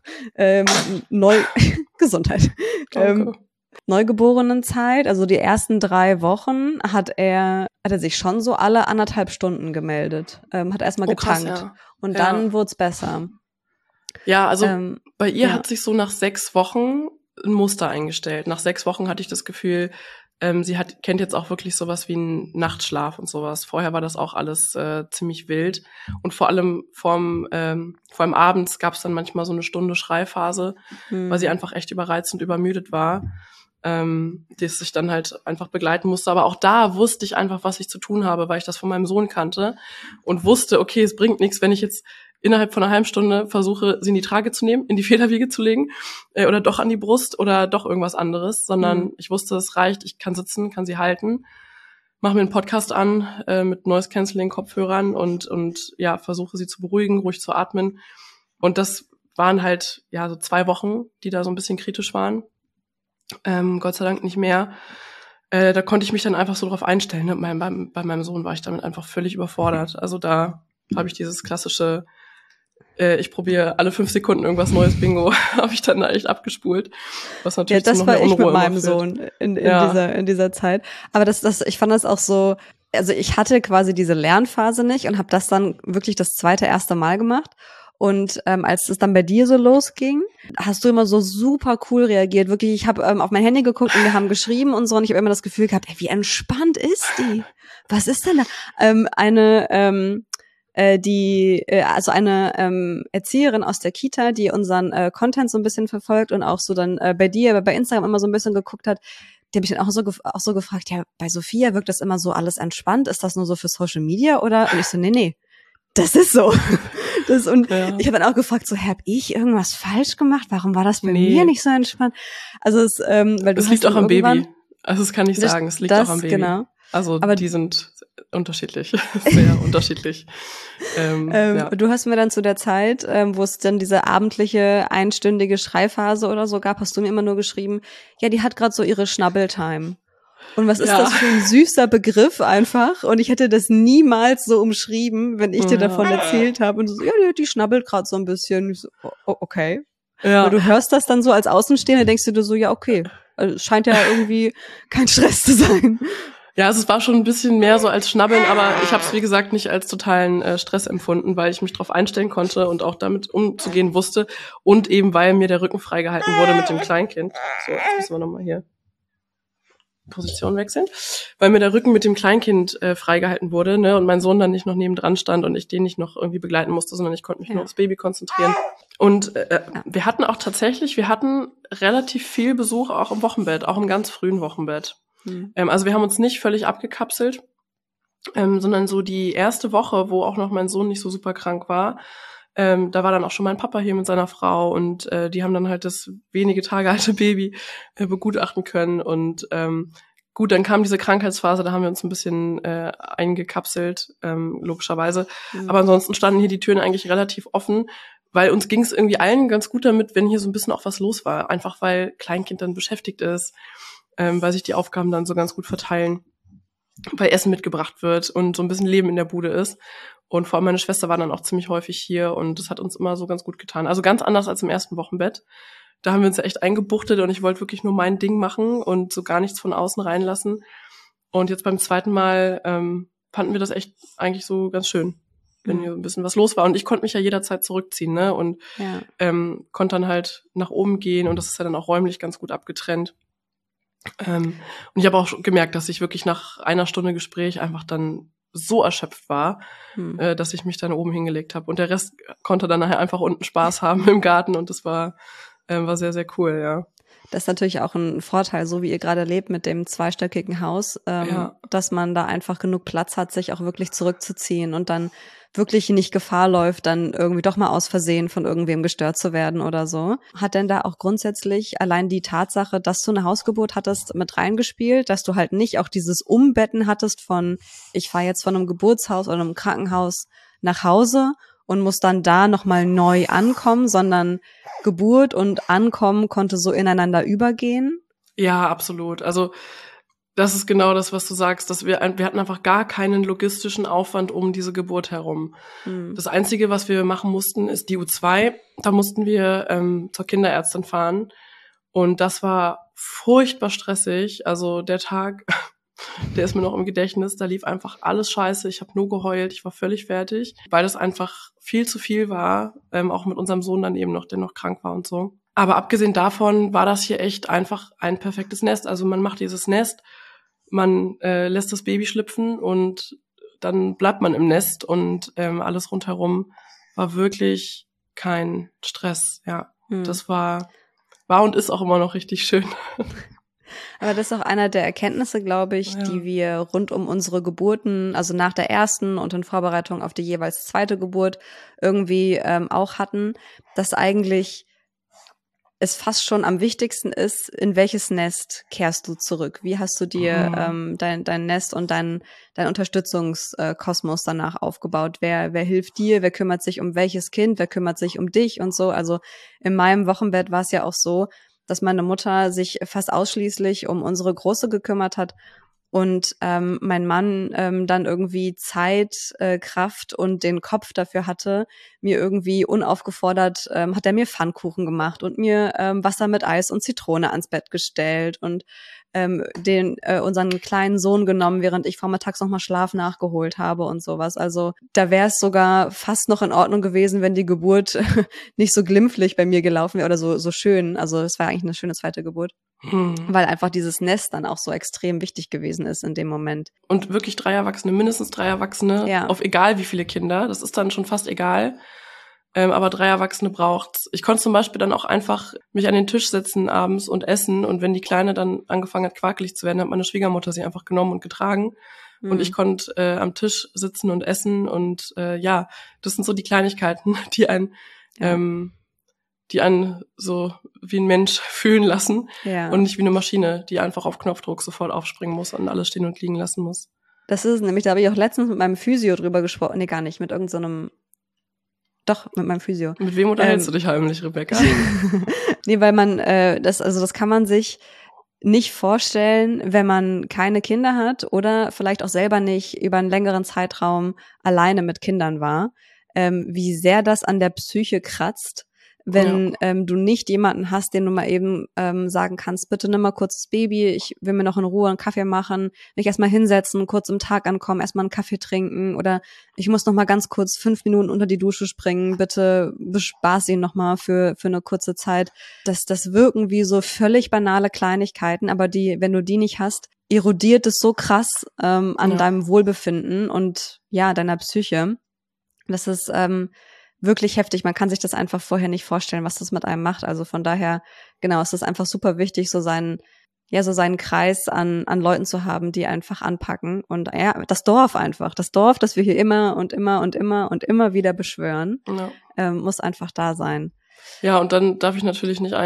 Gesundheit. Neugeborenen Zeit, also die ersten 3 Wochen, hat er sich schon so alle 1,5 Stunden gemeldet, hat erstmal getankt krass, und dann wurde es besser.
Ja, also bei ihr hat sich so nach 6 Wochen ein Muster eingestellt. Nach 6 Wochen hatte ich das Gefühl, sie kennt jetzt auch wirklich sowas wie einen Nachtschlaf und sowas. Vorher war das auch alles ziemlich wild. Und vor allem vor allem abends gab es dann manchmal so eine Stunde Schreiphase, weil sie einfach echt überreizt und übermüdet war, die es sich dann halt einfach begleiten musste. Aber auch da wusste ich einfach, was ich zu tun habe, weil ich das von meinem Sohn kannte und wusste, okay, es bringt nichts, wenn ich jetzt innerhalb von einer halben Stunde versuche, sie in die Trage zu nehmen, in die Federwiege zu legen oder doch an die Brust oder doch irgendwas anderes, sondern ich wusste, es reicht, ich kann sitzen, kann sie halten, mache mir einen Podcast an mit Noise-Canceling-Kopfhörern und versuche sie zu beruhigen, ruhig zu atmen. Und das waren halt so 2 Wochen, die da so ein bisschen kritisch waren. Gott sei Dank nicht mehr. Da konnte ich mich dann einfach so drauf einstellen. Ne? Bei meinem Sohn war ich damit einfach völlig überfordert. Also da habe ich dieses klassische ich probiere alle 5 Sekunden irgendwas Neues, Bingo, habe ich dann echt abgespult. Was natürlich
das
zu noch mehr
war ich
Unruhe
mit meinem Sohn in dieser Zeit. Aber ich fand das auch so, also ich hatte quasi diese Lernphase nicht und habe das dann wirklich das erste Mal gemacht. Und als es dann bei dir so losging, hast du immer so super cool reagiert. Wirklich, ich habe auf mein Handy geguckt und wir haben geschrieben und so. Und ich habe immer das Gefühl gehabt, wie entspannt ist die? Was ist denn da? Eine Erzieherin aus der Kita, die unseren Content so ein bisschen verfolgt und auch so dann bei dir, aber bei Instagram immer so ein bisschen geguckt hat, die habe ich dann auch so gefragt, ja, bei Sophia wirkt das immer so alles entspannt, ist das nur so für Social Media oder? Und ich so, nee, das ist so. Ich habe dann auch gefragt, so, hab ich irgendwas falsch gemacht? Warum war das bei mir nicht so entspannt? Also weil du
es liegt auch am Baby. Also das kann ich sagen, es liegt auch am Baby.
Genau.
Also aber die sind unterschiedlich, sehr unterschiedlich.
Du hast mir dann zu der Zeit, wo es dann diese abendliche einstündige Schreiphase oder so gab, hast du mir immer nur geschrieben, ja, die hat gerade so ihre Schnabbeltime. Und was ist das für ein süßer Begriff einfach? Und ich hätte das niemals so umschrieben, wenn ich dir davon erzählt habe. Und du so, ja, die schnabbelt gerade so ein bisschen. Ich so, okay. Ja. Und du hörst das dann so als Außenstehender, denkst du dir so, ja, okay. Es scheint ja irgendwie kein Stress zu sein.
Ja, also es war schon ein bisschen mehr so als Schnabbeln, aber ich habe es, wie gesagt, nicht als totalen Stress empfunden, weil ich mich drauf einstellen konnte und auch damit umzugehen wusste und eben, weil mir der Rücken freigehalten wurde mit dem Kleinkind. So, jetzt müssen wir nochmal hier Position wechseln, weil mir der Rücken mit dem Kleinkind freigehalten wurde, ne, und mein Sohn dann nicht noch nebendran stand und ich den nicht noch irgendwie begleiten musste, sondern ich konnte mich nur aufs Baby konzentrieren. Und wir hatten relativ viel Besuch auch im Wochenbett, auch im ganz frühen Wochenbett. Also wir haben uns nicht völlig abgekapselt, sondern so die erste Woche, wo auch noch mein Sohn nicht so super krank war, da war dann auch schon mein Papa hier mit seiner Frau und die haben dann halt das wenige Tage alte Baby begutachten können und gut, dann kam diese Krankheitsphase, da haben wir uns ein bisschen eingekapselt, logischerweise. Aber ansonsten standen hier die Türen eigentlich relativ offen, weil uns ging es irgendwie allen ganz gut damit, wenn hier so ein bisschen auch was los war. Einfach weil Kleinkind dann beschäftigt ist, weil sich die Aufgaben dann so ganz gut verteilen, weil Essen mitgebracht wird und so ein bisschen Leben in der Bude ist. Und vor allem meine Schwester war dann auch ziemlich häufig hier und das hat uns immer so ganz gut getan. Also ganz anders als im ersten Wochenbett. Da haben wir uns ja echt eingebuchtet und ich wollte wirklich nur mein Ding machen und so gar nichts von außen reinlassen. Und jetzt beim zweiten Mal fanden wir das echt eigentlich so ganz schön, wenn hier ein bisschen was los war. Und ich konnte mich ja jederzeit zurückziehen, ne? Und konnte dann halt nach oben gehen und das ist ja dann auch räumlich ganz gut abgetrennt. Und ich habe auch gemerkt, dass ich wirklich nach einer Stunde Gespräch einfach dann so erschöpft war, dass ich mich dann oben hingelegt habe. Und der Rest konnte dann nachher einfach unten Spaß haben im Garten und das war sehr, sehr cool, ja.
Das ist natürlich auch ein Vorteil, so wie ihr gerade lebt mit dem zweistöckigen Haus, dass man da einfach genug Platz hat, sich auch wirklich zurückzuziehen und dann wirklich nicht Gefahr läuft, dann irgendwie doch mal aus Versehen von irgendwem gestört zu werden oder so. Hat denn da auch grundsätzlich allein die Tatsache, dass du eine Hausgeburt hattest, mit reingespielt, dass du halt nicht auch dieses Umbetten hattest von, ich fahre jetzt von einem Geburtshaus oder einem Krankenhaus nach Hause und muss dann da nochmal neu ankommen, sondern Geburt und Ankommen konnte so ineinander übergehen?
Ja, absolut. Also das ist genau das, was du sagst, dass wir hatten einfach gar keinen logistischen Aufwand um diese Geburt herum. Das Einzige, was wir machen mussten, ist die U2. Da mussten wir zur Kinderärztin fahren und das war furchtbar stressig. Also der Tag, der ist mir noch im Gedächtnis, da lief einfach alles scheiße. Ich habe nur geheult, ich war völlig fertig, weil das einfach viel zu viel war, auch mit unserem Sohn dann eben noch, der noch krank war und so. Aber abgesehen davon war das hier echt einfach ein perfektes Nest. Also man macht dieses Nest, man lässt das Baby schlüpfen und dann bleibt man im Nest und alles rundherum war wirklich kein Stress. Ja, das war und ist auch immer noch richtig schön.
Aber das ist auch einer der Erkenntnisse, glaube ich, die wir rund um unsere Geburten, also nach der ersten und in Vorbereitung auf die jeweils zweite Geburt irgendwie auch hatten, dass eigentlich es fast schon am wichtigsten ist, in welches Nest kehrst du zurück? Wie hast du dir dein Nest und dein Unterstützungskosmos danach aufgebaut? Wer hilft dir? Wer kümmert sich um welches Kind? Wer kümmert sich um dich und so? Also in meinem Wochenbett war es ja auch so, dass meine Mutter sich fast ausschließlich um unsere Große gekümmert hat und mein Mann dann irgendwie Zeit, Kraft und den Kopf dafür hatte, mir irgendwie unaufgefordert, hat er mir Pfannkuchen gemacht und mir Wasser mit Eis und Zitrone ans Bett gestellt und unseren kleinen Sohn genommen, während ich vormittags nochmal Schlaf nachgeholt habe und sowas. Also da wäre es sogar fast noch in Ordnung gewesen, wenn die Geburt nicht so glimpflich bei mir gelaufen wäre oder so schön. Also es war eigentlich eine schöne zweite Geburt. Weil einfach dieses Nest dann auch so extrem wichtig gewesen ist in dem Moment.
Und wirklich 3 Erwachsene, mindestens 3 Erwachsene, auf egal wie viele Kinder, das ist dann schon fast egal. Aber 3 Erwachsene braucht's. Ich konnte zum Beispiel dann auch einfach mich an den Tisch setzen abends und essen und wenn die Kleine dann angefangen hat, quakelig zu werden, hat meine Schwiegermutter sie einfach genommen und getragen. Und ich konnte am Tisch sitzen und essen und das sind so die Kleinigkeiten, die einen so wie ein Mensch fühlen lassen und nicht wie eine Maschine, die einfach auf Knopfdruck sofort aufspringen muss und alles stehen und liegen lassen muss.
Das ist nämlich, da habe ich auch letztens mit meinem Physio drüber gesprochen. Nee, gar nicht, mit irgendeinem Doch, mit meinem Physio.
Mit wem unterhältst du dich heimlich, Rebecca?
Nee, weil man, das kann man sich nicht vorstellen, wenn man keine Kinder hat oder vielleicht auch selber nicht über einen längeren Zeitraum alleine mit Kindern war, wie sehr das an der Psyche kratzt, wenn du nicht jemanden hast, den du mal eben sagen kannst, bitte nimm mal kurz das Baby, ich will mir noch in Ruhe einen Kaffee machen, mich erstmal hinsetzen, kurz im Tag ankommen, erstmal einen Kaffee trinken oder ich muss noch mal ganz kurz 5 Minuten unter die Dusche springen, bitte bespaß ihn noch mal für eine kurze Zeit. Das wirken wie so völlig banale Kleinigkeiten, aber wenn du die nicht hast, erodiert es so krass an deinem Wohlbefinden und deiner Psyche. Das ist wirklich heftig. Man kann sich das einfach vorher nicht vorstellen, was das mit einem macht. Also von daher, genau, es ist einfach super wichtig, so seinen Kreis an Leuten zu haben, die einfach anpacken. Und das Dorf, das wir hier immer und immer und immer und immer wieder beschwören, muss einfach da sein.
Ja, und dann darf ich natürlich nicht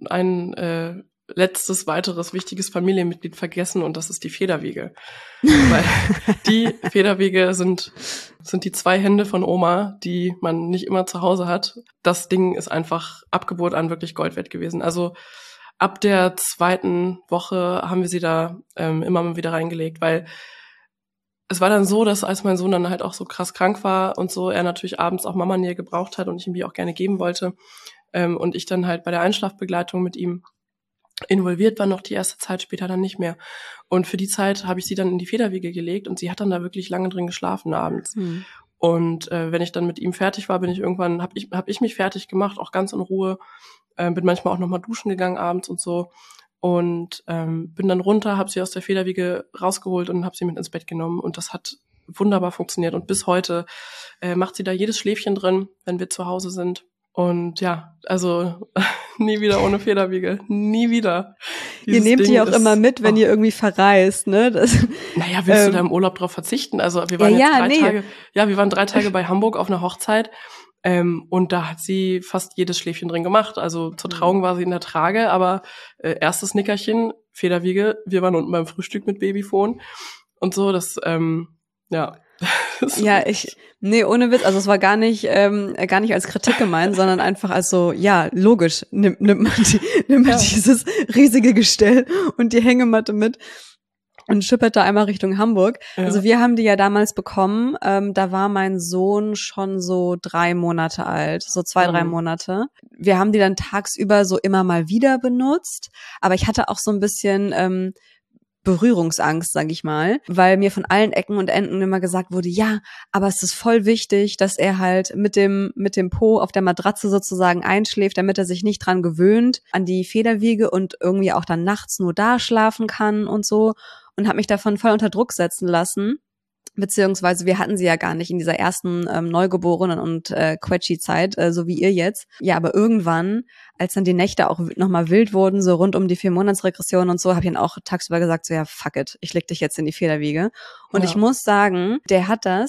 ein letztes weiteres wichtiges Familienmitglied vergessen, und das ist die Federwiege. Weil die Federwiege sind die 2 Hände von Oma, die man nicht immer zu Hause hat. Das Ding ist einfach ab Geburt an wirklich Gold wert gewesen. Also ab der 2. Woche haben wir sie da immer mal wieder reingelegt, weil es war dann so, dass als mein Sohn dann halt auch so krass krank war und so, er natürlich abends auch Mama-Nähe gebraucht hat und ich ihm die auch gerne geben wollte. Und ich dann halt bei der Einschlafbegleitung mit ihm involviert war, noch die erste Zeit, später dann nicht mehr. Und für die Zeit habe ich sie dann in die Federwiege gelegt und sie hat dann da wirklich lange drin geschlafen abends. Und wenn ich dann mit ihm fertig war, bin ich irgendwann, hab ich mich fertig gemacht, auch ganz in Ruhe, bin manchmal auch nochmal duschen gegangen abends und so und bin dann runter, habe sie aus der Federwiege rausgeholt und habe sie mit ins Bett genommen und das hat wunderbar funktioniert und bis heute macht sie da jedes Schläfchen drin, wenn wir zu Hause sind. Und ja, also nie wieder ohne Federwiege, nie wieder.
Ihr nehmt die auch immer mit, wenn ihr irgendwie verreist, ne?
Naja, willst du da im Urlaub drauf verzichten? Also wir waren wir waren 3 Tage bei Hamburg auf einer Hochzeit und da hat sie fast jedes Schläfchen drin gemacht. Also zur Trauung war sie in der Trage, aber erstes Nickerchen, Federwiege, wir waren unten beim Frühstück mit Babyphone und so, das
Ja, ohne Witz, also es war gar nicht als Kritik gemeint, sondern einfach als so, logisch, nimmt man dieses riesige Gestell und die Hängematte mit und schippert da einmal Richtung Hamburg. Ja. Also wir haben die ja damals bekommen, da war mein Sohn schon so 3 Monate alt, so 2-3 Monate. Wir haben die dann tagsüber so immer mal wieder benutzt, aber ich hatte auch so ein bisschen Berührungsangst, sag ich mal, weil mir von allen Ecken und Enden immer gesagt wurde, ja, aber es ist voll wichtig, dass er halt mit dem Po auf der Matratze sozusagen einschläft, damit er sich nicht dran gewöhnt an die Federwiege und irgendwie auch dann nachts nur da schlafen kann und so und habe mich davon voll unter Druck setzen lassen. Beziehungsweise wir hatten sie ja gar nicht in dieser ersten Neugeborenen- und Quetschi-Zeit, so wie ihr jetzt. Ja, aber irgendwann, als dann die Nächte auch nochmal wild wurden, so rund um die 4-Monats-Regression und so, habe ich dann auch tagsüber gesagt, so ja, fuck it, ich leg dich jetzt in die Federwiege. Und ich muss sagen, der hat dann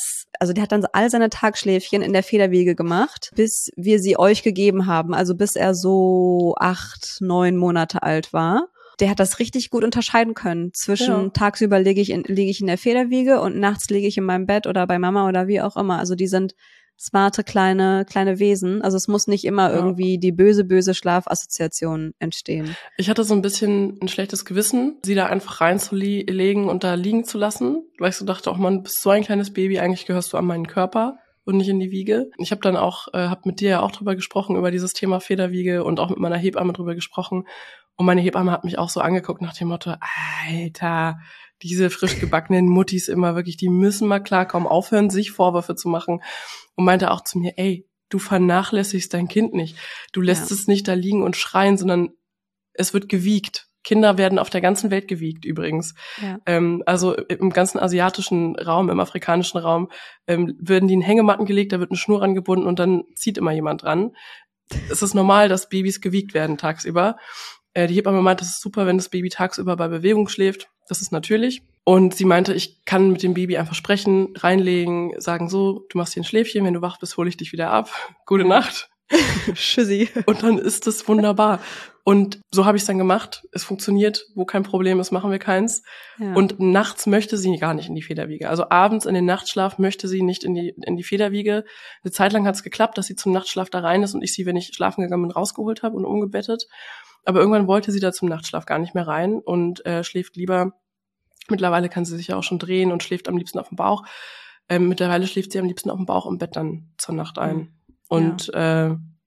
all seine Tagschläfchen in der Federwiege gemacht, bis wir sie euch gegeben haben, also bis er so 8-9 Monate alt war. Der hat das richtig gut unterscheiden können. Zwischen tagsüber liege ich in der Federwiege und nachts liege ich in meinem Bett oder bei Mama oder wie auch immer. Also die sind smarte kleine Wesen. Also es muss nicht immer irgendwie die böse Schlafassoziation entstehen.
Ich hatte so ein bisschen ein schlechtes Gewissen, sie da einfach reinzulegen und da liegen zu lassen, weil ich so dachte, man, du bist so ein kleines Baby, eigentlich gehörst du an meinen Körper und nicht in die Wiege. Ich habe dann auch, hab mit dir ja auch drüber gesprochen, über dieses Thema Federwiege und auch mit meiner Hebamme drüber gesprochen. Und meine Hebamme hat mich auch so angeguckt nach dem Motto, Alter, diese frisch gebackenen Muttis immer wirklich, die müssen mal klarkommen, aufhören, sich Vorwürfe zu machen. Und meinte auch zu mir, ey, du vernachlässigst dein Kind nicht. Du lässt es nicht da liegen und schreien, sondern es wird gewiegt. Kinder werden auf der ganzen Welt gewiegt übrigens. Ja. Also im ganzen asiatischen Raum, im afrikanischen Raum, werden die in Hängematten gelegt, da wird eine Schnur angebunden und dann zieht immer jemand dran. Es ist normal, dass Babys gewiegt werden tagsüber. Die Hebamme meinte, das ist super, wenn das Baby tagsüber bei Bewegung schläft. Das ist natürlich. Und sie meinte, ich kann mit dem Baby einfach sprechen, reinlegen, sagen so, du machst hier ein Schläfchen, wenn du wach bist, hole ich dich wieder ab. Gute Nacht.
Tschüssi.
Und dann ist das wunderbar. Und so habe ich es dann gemacht. Es funktioniert, wo kein Problem ist, machen wir keins. Ja. Und nachts möchte sie gar nicht in die Federwiege. Also abends in den Nachtschlaf möchte sie nicht in die Federwiege. Eine Zeit lang hat es geklappt, dass sie zum Nachtschlaf da rein ist und ich sie, wenn ich schlafen gegangen bin, rausgeholt habe und umgebettet. Aber irgendwann wollte sie da zum Nachtschlaf gar nicht mehr rein und schläft lieber. Mittlerweile kann sie sich ja auch schon drehen und schläft am liebsten auf dem Bauch. Mittlerweile schläft sie am liebsten auf dem Bauch im Bett dann zur Nacht ein. Und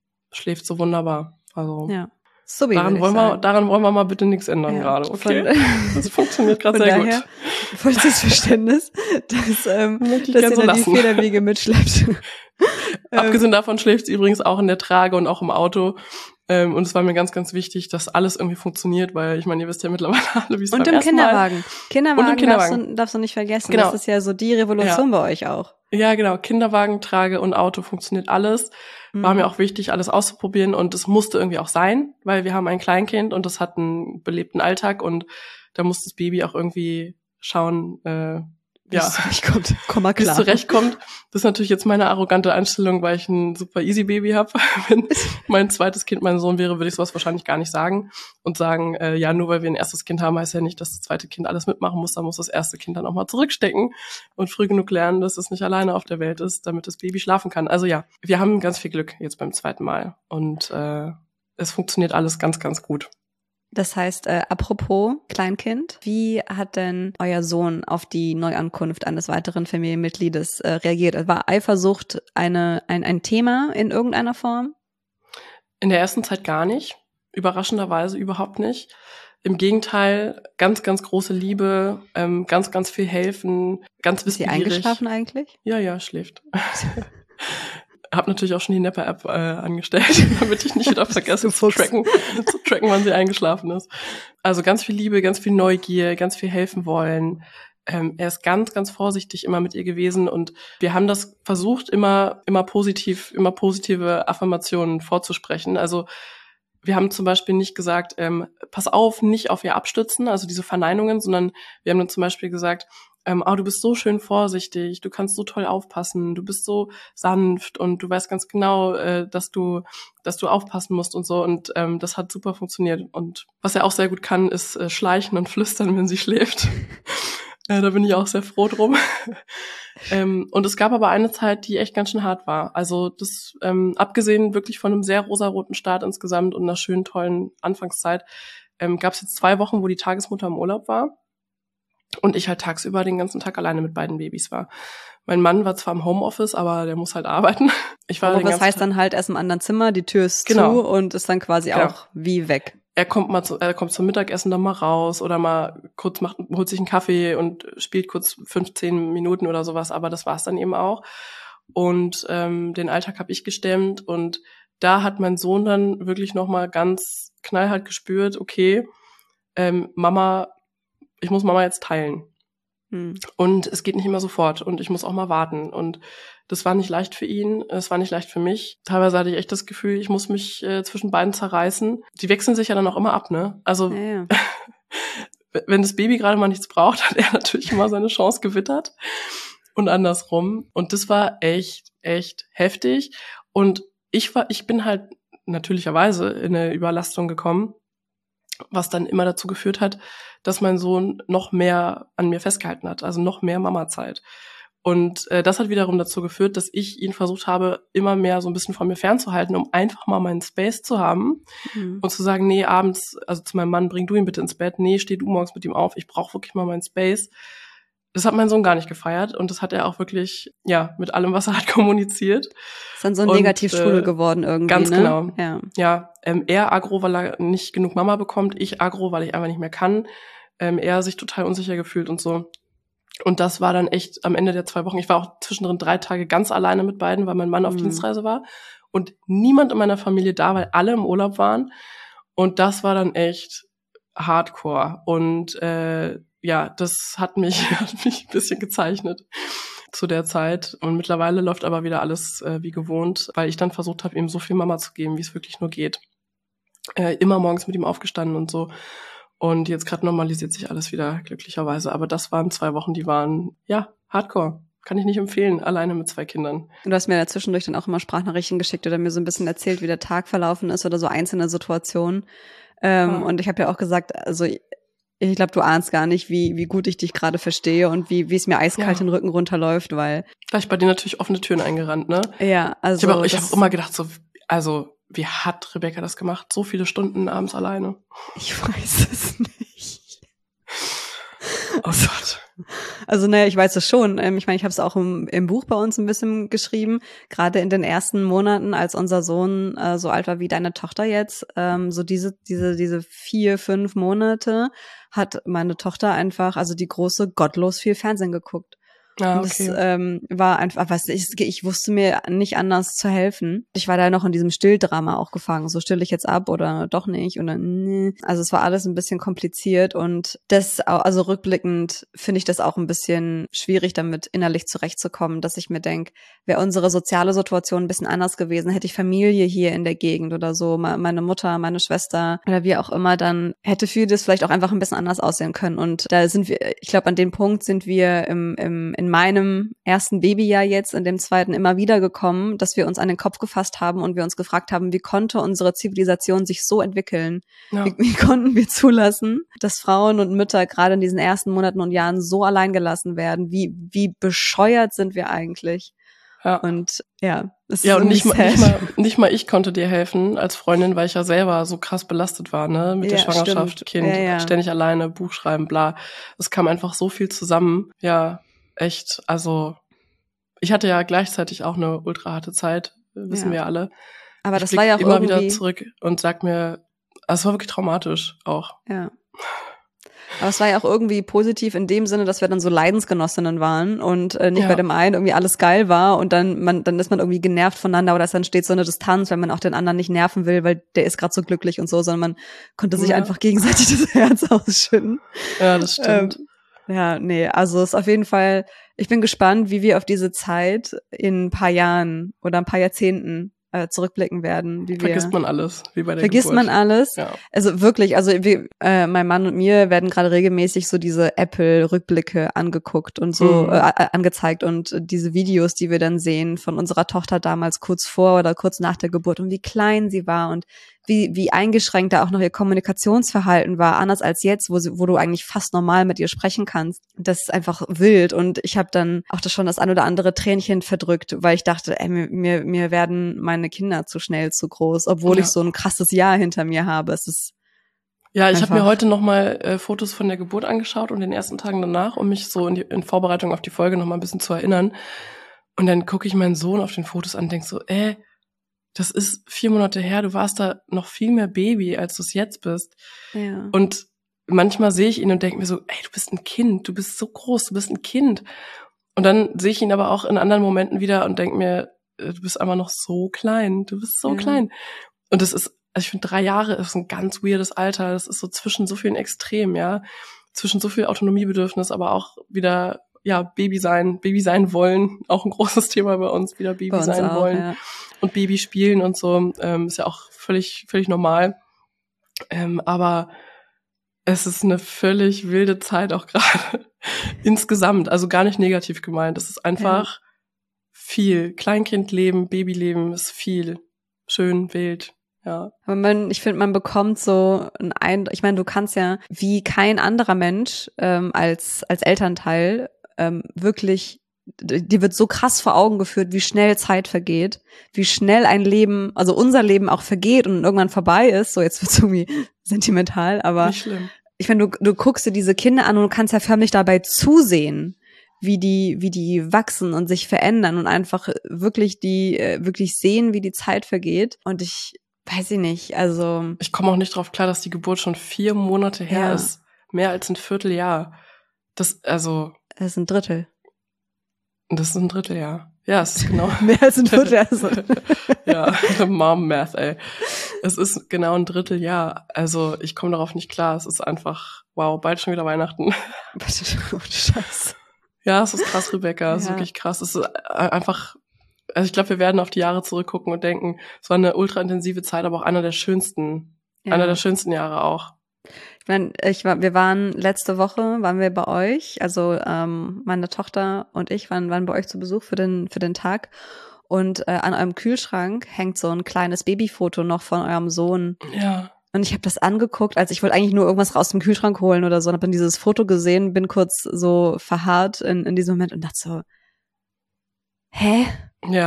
schläft so wunderbar. Also
Ja. So wie
daran wollen wir mal bitte nichts ändern gerade, okay? Das funktioniert gerade sehr
daher,
gut.
Vollstes Verständnis, dass
Möchte ich
ihr
gerne so
da die
lassen.
Federwiege mitschleppt.
Abgesehen davon schläft sie übrigens auch in der Trage und auch im Auto. Und es war mir ganz, ganz wichtig, dass alles irgendwie funktioniert, weil ich meine, ihr wisst ja mittlerweile alle, wie es beim ersten Mal.
Und im Kinderwagen darfst du nicht vergessen.
Genau.
Das ist ja so die Revolution bei euch auch.
Ja, genau. Kinderwagen, Trage und Auto funktioniert alles. War mir auch wichtig, alles auszuprobieren und es musste irgendwie auch sein, weil wir haben ein Kleinkind und das hat einen belebten Alltag und da muss das Baby auch irgendwie schauen,
wie es zurechtkommt. Komm mal klar.
Wie es zurechtkommt. Das ist natürlich jetzt meine arrogante Einstellung, weil ich ein super easy Baby habe. Wenn mein zweites Kind mein Sohn wäre, würde ich sowas wahrscheinlich gar nicht sagen und sagen, ja, nur weil wir ein erstes Kind haben, heißt ja nicht, dass das zweite Kind alles mitmachen muss. Da muss das erste Kind dann auch mal zurückstecken und früh genug lernen, dass es nicht alleine auf der Welt ist, damit das Baby schlafen kann. Also ja, wir haben ganz viel Glück jetzt beim zweiten Mal und es funktioniert alles ganz, ganz gut.
Das heißt, apropos Kleinkind, wie hat denn euer Sohn auf die Neuankunft eines weiteren Familienmitgliedes reagiert? War Eifersucht ein Thema in irgendeiner Form?
In der ersten Zeit gar nicht. Überraschenderweise überhaupt nicht. Im Gegenteil, ganz, ganz große Liebe, ganz, ganz viel helfen, ganz wissbegierig.
Ist sie eingeschlafen eigentlich?
Ja, schläft. Hab natürlich auch schon die Napper-App angestellt, damit ich nicht wieder vergesse zu tracken, wann sie eingeschlafen ist. Also ganz viel Liebe, ganz viel Neugier, ganz viel helfen wollen. Er ist ganz, ganz vorsichtig immer mit ihr gewesen und wir haben das versucht, immer positive Affirmationen vorzusprechen. Also wir haben zum Beispiel nicht gesagt, pass auf, nicht auf ihr abstützen, also diese Verneinungen, sondern wir haben dann zum Beispiel gesagt, du bist so schön vorsichtig, du kannst so toll aufpassen, du bist so sanft und du weißt ganz genau, dass du aufpassen musst und so und das hat super funktioniert. Und was er auch sehr gut kann, ist schleichen und flüstern, wenn sie schläft. Da bin ich auch sehr froh drum. Und es gab aber eine Zeit, die echt ganz schön hart war. Also das, abgesehen wirklich von einem sehr rosaroten Start insgesamt und einer schönen, tollen Anfangszeit, gab es jetzt 2 Wochen, wo die Tagesmutter im Urlaub war und ich halt tagsüber den ganzen Tag alleine mit beiden Babys war. Mein Mann war zwar im Homeoffice, aber der muss halt arbeiten.
Das heißt dann halt erst im anderen Zimmer, die Tür ist zu und ist dann quasi auch wie weg.
Er kommt zum Mittagessen dann mal raus oder mal kurz holt sich einen Kaffee und spielt kurz 15 Minuten oder sowas, aber das war's dann eben auch. Und den Alltag habe ich gestemmt und da hat mein Sohn dann wirklich nochmal ganz knallhart gespürt, okay, ich muss Mama jetzt teilen. Und es geht nicht immer sofort und ich muss auch mal warten. Und das war nicht leicht für ihn, es war nicht leicht für mich. Teilweise hatte ich echt das Gefühl, ich muss mich zwischen beiden zerreißen. Die wechseln sich ja dann auch immer ab, ne? Also ja. Wenn das Baby gerade mal nichts braucht, hat er natürlich immer seine Chance gewittert und andersrum. Und das war echt, echt heftig. Und ich bin halt natürlicherweise in eine Überlastung gekommen, was dann immer dazu geführt hat, dass mein Sohn noch mehr an mir festgehalten hat, also noch mehr Mama-Zeit. Und das hat wiederum dazu geführt, dass ich ihn versucht habe, immer mehr so ein bisschen von mir fernzuhalten, um einfach mal meinen Space zu haben und zu sagen, nee, abends, also zu meinem Mann, bring du ihn bitte ins Bett, nee, steh du morgens mit ihm auf, ich brauche wirklich mal meinen Space. Das hat mein Sohn gar nicht gefeiert und das hat er auch wirklich, ja, mit allem, was er hat, kommuniziert.
Ist dann so ein Negativstrudel geworden irgendwie,
ganz
ne?
Genau.
Ja,
er aggro, weil er nicht genug Mama bekommt, ich aggro, weil ich einfach nicht mehr kann. Er sich total unsicher gefühlt und so. Und das war dann echt am Ende der 2 Wochen. Ich war auch zwischendrin 3 Tage ganz alleine mit beiden, weil mein Mann auf Dienstreise war und niemand in meiner Familie da, weil alle im Urlaub waren. Und das war dann echt hardcore. Und das hat mich ein bisschen gezeichnet zu der Zeit. Und mittlerweile läuft aber wieder alles wie gewohnt, weil ich dann versucht habe, ihm so viel Mama zu geben, wie es wirklich nur geht. Immer morgens mit ihm aufgestanden und so. Und jetzt gerade normalisiert sich alles wieder, glücklicherweise. Aber das waren 2 Wochen, die waren, hardcore. Kann ich nicht empfehlen, alleine mit 2 Kindern.
Und du hast mir dazwischendurch dann auch immer Sprachnachrichten geschickt oder mir so ein bisschen erzählt, wie der Tag verlaufen ist oder so einzelne Situationen. Und ich habe ja auch gesagt, also ich glaube, du ahnst gar nicht, wie gut ich dich gerade verstehe und wie es mir eiskalt den Rücken runterläuft, weil...
Gleich bei dir natürlich offene Türen eingerannt, ne?
Ja, also...
Ich hab auch immer gedacht, so, also... Wie hat Rebecca das gemacht? So viele Stunden abends alleine.
Ich weiß es nicht.
Oh Gott.
Also naja, ich weiß es schon. Ich meine, ich habe es auch im Buch bei uns ein bisschen geschrieben. Gerade in den ersten Monaten, als unser Sohn so alt war wie deine Tochter jetzt, so diese 4, 5 Monate hat meine Tochter einfach, also die Große, gottlos viel Fernsehen geguckt.
Ah,
Und das
okay.
war einfach, ich wusste mir nicht anders zu helfen. Ich war da noch in diesem Stilldrama auch gefangen. So, still ich jetzt ab oder doch nicht? Oder nee. Also es war alles ein bisschen kompliziert und also rückblickend finde ich das auch ein bisschen schwierig, damit innerlich zurechtzukommen, dass ich mir denke, wäre unsere soziale Situation ein bisschen anders gewesen, hätte ich Familie hier in der Gegend oder so, meine Mutter, meine Schwester oder wie auch immer, dann hätte vieles vielleicht auch einfach ein bisschen anders aussehen können. Und da sind wir, ich glaube, an dem Punkt sind wir in meinem ersten Babyjahr jetzt, in dem zweiten immer wieder gekommen, dass wir uns an den Kopf gefasst haben und wir uns gefragt haben, wie konnte unsere Zivilisation sich so entwickeln?
Ja.
Wie konnten wir zulassen, dass Frauen und Mütter gerade in diesen ersten Monaten und Jahren so allein gelassen werden? Wie bescheuert sind wir eigentlich?
Ja.
Und ja, es
Ja,
ist
und
sad.
nicht mal ich konnte dir helfen als Freundin, weil ich ja selber so krass belastet war, ne? Mit der Schwangerschaft,
Stimmt.
Kind,
Ja.
ständig alleine, Buch schreiben, bla. Es kam einfach so viel zusammen. Ja, echt. Also, ich hatte ja gleichzeitig auch eine ultra harte Zeit, wissen wir ja alle.
Aber
Ich
das
blick
war ja auch
immer wieder
irgendwie,
zurück und sag mir, also es war wirklich traumatisch auch.
ja. Aber es war ja auch irgendwie positiv in dem Sinne, dass wir dann so Leidensgenossinnen waren und nicht bei
Ja,
dem einen irgendwie alles geil war und dann ist man irgendwie genervt voneinander oder es entsteht so eine Distanz, weil man auch den anderen nicht nerven will, weil der ist gerade so glücklich und so, sondern man konnte sich einfach gegenseitig das Herz ausschütten.
Ja, das stimmt.
Ja, nee, also es ist auf jeden Fall, ich bin gespannt, wie wir auf diese Zeit in ein paar Jahren oder ein paar Jahrzehnten zurückblicken werden.
Vergisst man alles, wie bei der
Vergisst
Geburt.
man alles.
Ja.
Also wirklich, also mein Mann und mir werden gerade regelmäßig so diese Apple-Rückblicke angeguckt und so angezeigt und diese Videos, die wir dann sehen von unserer Tochter damals kurz vor oder kurz nach der Geburt und wie klein sie war und wie eingeschränkt da auch noch ihr Kommunikationsverhalten war, anders als jetzt, wo du eigentlich fast normal mit ihr sprechen kannst. Das ist einfach wild und ich habe dann auch schon das ein oder andere Tränchen verdrückt, weil ich dachte, mir werden meine Kinder zu schnell zu groß, obwohl ich so ein krasses Jahr hinter mir habe. Es ist
ja, ich habe mir heute nochmal Fotos von der Geburt angeschaut und den ersten Tagen danach, um mich so in Vorbereitung auf die Folge nochmal ein bisschen zu erinnern. Und dann gucke ich meinen Sohn auf den Fotos an und denk so, das ist 4 Monate her, du warst da noch viel mehr Baby, als du es jetzt bist.
Ja.
Und manchmal sehe ich ihn und denke mir so, du bist ein Kind, du bist so groß, du bist ein Kind. Und dann sehe ich ihn aber auch in anderen Momenten wieder und denke mir, du bist einfach noch so klein, du bist so klein. Und das ist, also ich finde 3 Jahre ist ein ganz weirdes Alter, das ist so zwischen so vielen Extremen, ja, zwischen so viel Autonomiebedürfnis, aber auch wieder Baby sein wollen, auch ein großes Thema bei uns, wieder Baby sein auch, wollen. Ja. Und Baby spielen und so, ist ja auch völlig normal. Aber es ist eine völlig wilde Zeit auch gerade insgesamt, also gar nicht negativ gemeint. Es ist einfach viel. Kleinkindleben, Babyleben ist viel. Schön, wild. Ja.
Aber ich finde, man bekommt so ich meine, du kannst ja wie kein anderer Mensch als Elternteil wirklich, dir wird so krass vor Augen geführt, wie schnell Zeit vergeht, wie schnell ein Leben, also unser Leben auch vergeht und irgendwann vorbei ist. So, jetzt wird's irgendwie sentimental, aber
nicht schlimm.
Ich meine, du guckst dir diese Kinder an und du kannst ja förmlich dabei zusehen, wie die wachsen und sich verändern und einfach wirklich sehen, wie die Zeit vergeht. Und ich weiß nicht, also
ich komme auch nicht drauf klar, dass die Geburt schon 4 Monate her ist, mehr als ein Vierteljahr. Das ist
ein Drittel.
Das ist ein Dritteljahr. Ja, es ist genau.
Mehr als ein Viertel.
Ja, Mom-Math, ey. Es ist genau ein Dritteljahr. Also ich komme darauf nicht klar. Es ist einfach, wow, bald schon wieder Weihnachten.
Scheiße.
Ja, es ist krass, Rebecca. Es ist wirklich krass. Es ist einfach, also ich glaube, wir werden auf die Jahre zurückgucken und denken, es war eine ultra intensive Zeit, aber auch einer der schönsten Jahre auch.
Ich meine, wir waren letzte Woche, waren wir bei euch, also meine Tochter und ich waren bei euch zu Besuch für den Tag und an eurem Kühlschrank hängt so ein kleines Babyfoto noch von eurem Sohn.
Ja.
Und ich habe das angeguckt, also ich wollte eigentlich nur irgendwas raus dem Kühlschrank holen oder so und habe dann dieses Foto gesehen, bin kurz so verharrt in diesem Moment und dachte so, hä?
Ja.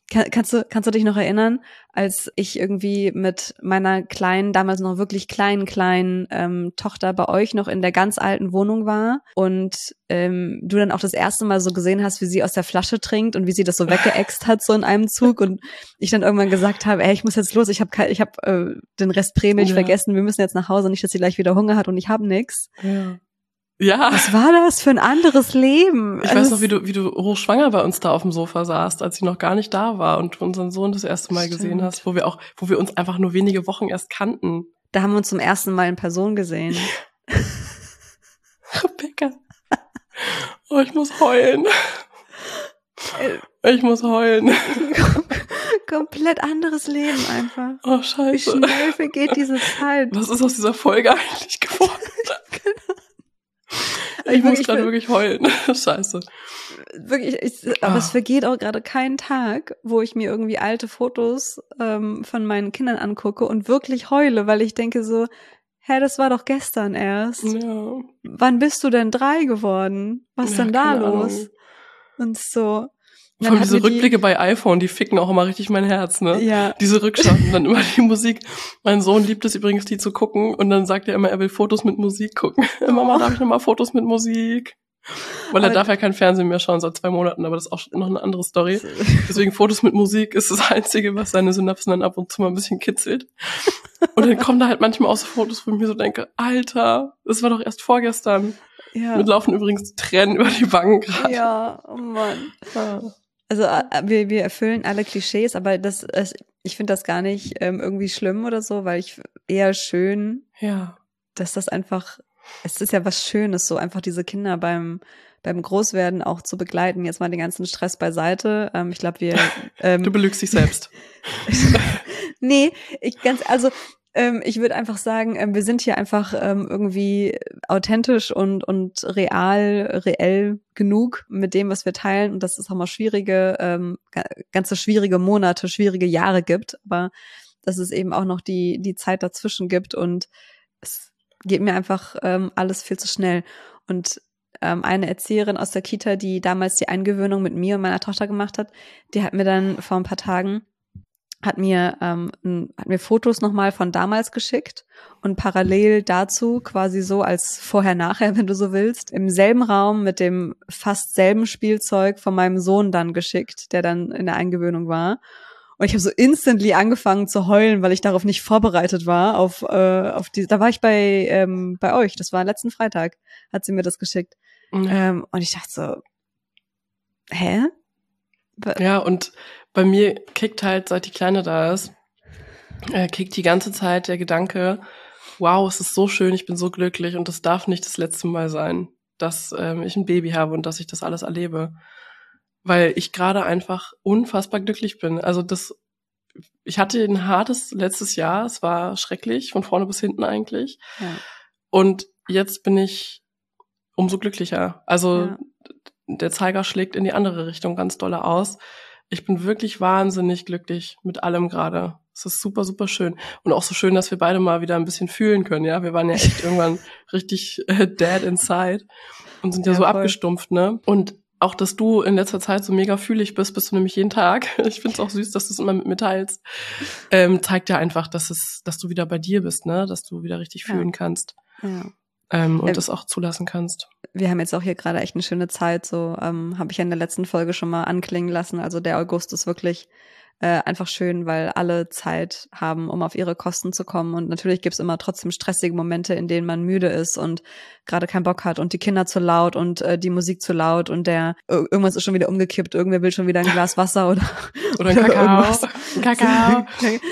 Kannst du dich noch erinnern, als ich irgendwie mit meiner kleinen, damals noch wirklich kleinen Tochter bei euch noch in der ganz alten Wohnung war und du dann auch das erste Mal so gesehen hast, wie sie aus der Flasche trinkt und wie sie das so weggeäxt hat so in einem Zug und ich dann irgendwann gesagt habe, ey, ich muss jetzt los, ich hab den Rest Prämilch vergessen, wir müssen jetzt nach Hause, nicht, dass sie gleich wieder Hunger hat und ich hab nix.
Ja.
Was war das für ein anderes Leben?
Ich weiß noch, wie du hochschwanger bei uns da auf dem Sofa saßt, als sie noch gar nicht da war und du unseren Sohn das erste Mal gesehen hast, wo wir uns einfach nur wenige Wochen erst kannten.
Da haben wir uns zum ersten Mal in Person gesehen.
Rebecca. Oh, ich muss heulen. Ich muss heulen.
Komplett anderes Leben einfach.
Oh, scheiße.
Wie schnell vergeht diese Zeit.
Was ist aus dieser Folge eigentlich geworden? Ich muss gerade wirklich heulen. Scheiße.
Wirklich, aber es vergeht auch gerade kein Tag, wo ich mir irgendwie alte Fotos von meinen Kindern angucke und wirklich heule, weil ich denke so, hä, das war doch gestern erst.
Ja.
Wann bist du denn 3 geworden? Was ist denn da los?
Ahnung.
Und so.
Vor allem diese Rückblicke bei iPhone, die ficken auch immer richtig mein Herz, ne?
Ja.
Diese Rückschauen, dann immer die Musik. Mein Sohn liebt es übrigens, die zu gucken und dann sagt er immer, er will Fotos mit Musik gucken. Mama, darf ich nochmal Fotos mit Musik? Weil er darf ja kein Fernsehen mehr schauen seit 2 Monaten, aber das ist auch noch eine andere Story. Deswegen Fotos mit Musik ist das Einzige, was seine Synapsen dann ab und zu mal ein bisschen kitzelt. Und dann kommen da halt manchmal auch so Fotos, wo ich mir so denke, Alter, das war doch erst vorgestern.
Ja.
Mir laufen übrigens Tränen über die Wangen gerade.
Ja, oh Mann.
Ja.
Also wir erfüllen alle Klischees, aber ich finde das gar nicht irgendwie schlimm oder so, weil ich eher schön, dass das einfach, es ist ja was Schönes, so einfach diese Kinder beim Großwerden auch zu begleiten. Jetzt mal den ganzen Stress beiseite. Ich glaube, wir
Du belügst dich selbst.
Nee, ich würde einfach sagen, wir sind hier einfach irgendwie authentisch und reell genug mit dem, was wir teilen und dass es auch mal ganze schwierige Monate, schwierige Jahre gibt, aber dass es eben auch noch die Zeit dazwischen gibt und es geht mir einfach alles viel zu schnell. Und eine Erzieherin aus der Kita, die damals die Eingewöhnung mit mir und meiner Tochter gemacht hat, die hat mir dann vor ein paar Tagen hat mir Fotos nochmal von damals geschickt und parallel dazu quasi so als Vorher-Nachher, wenn du so willst, im selben Raum mit dem fast selben Spielzeug von meinem Sohn dann geschickt, der dann in der Eingewöhnung war. Und ich habe so instantly angefangen zu heulen, weil ich darauf nicht vorbereitet war. Da war ich bei euch, das war letzten Freitag, hat sie mir das geschickt. Und ich dachte so, hä?
Ja, und bei mir kickt halt, seit die Kleine da ist, kickt die ganze Zeit der Gedanke, wow, es ist so schön, ich bin so glücklich und das darf nicht das letzte Mal sein, dass ich ein Baby habe und dass ich das alles erlebe. Weil ich gerade einfach unfassbar glücklich bin. Also ich hatte ein hartes letztes Jahr, es war schrecklich, von vorne bis hinten eigentlich.
Ja.
Und jetzt bin ich umso glücklicher. Also der Zeiger schlägt in die andere Richtung ganz dolle aus. Ich bin wirklich wahnsinnig glücklich mit allem gerade. Es ist super, super schön. Und auch so schön, dass wir beide mal wieder ein bisschen fühlen können, ja. Wir waren ja echt irgendwann richtig dead inside und sind ja so
voll
abgestumpft, ne? Und auch, dass du in letzter Zeit so mega fühlig bist du nämlich jeden Tag. Ich find's auch süß, dass du es immer mit mir teilst. Zeigt ja einfach, dass du wieder bei dir bist, ne? Dass du wieder richtig fühlen kannst.
Ja.
Und das auch zulassen kannst.
Wir haben jetzt auch hier gerade echt eine schöne Zeit, so habe ich ja in der letzten Folge schon mal anklingen lassen. Also der August ist wirklich einfach schön, weil alle Zeit haben, um auf ihre Kosten zu kommen. Und natürlich gibt's immer trotzdem stressige Momente, in denen man müde ist und gerade keinen Bock hat und die Kinder zu laut und die Musik zu laut und irgendwas ist schon wieder umgekippt, irgendwer will schon wieder ein Glas Wasser oder
ein Kakao. Ein Kakao.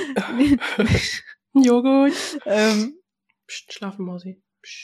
Ein Joghurt. Psst, schlafen, Mausi.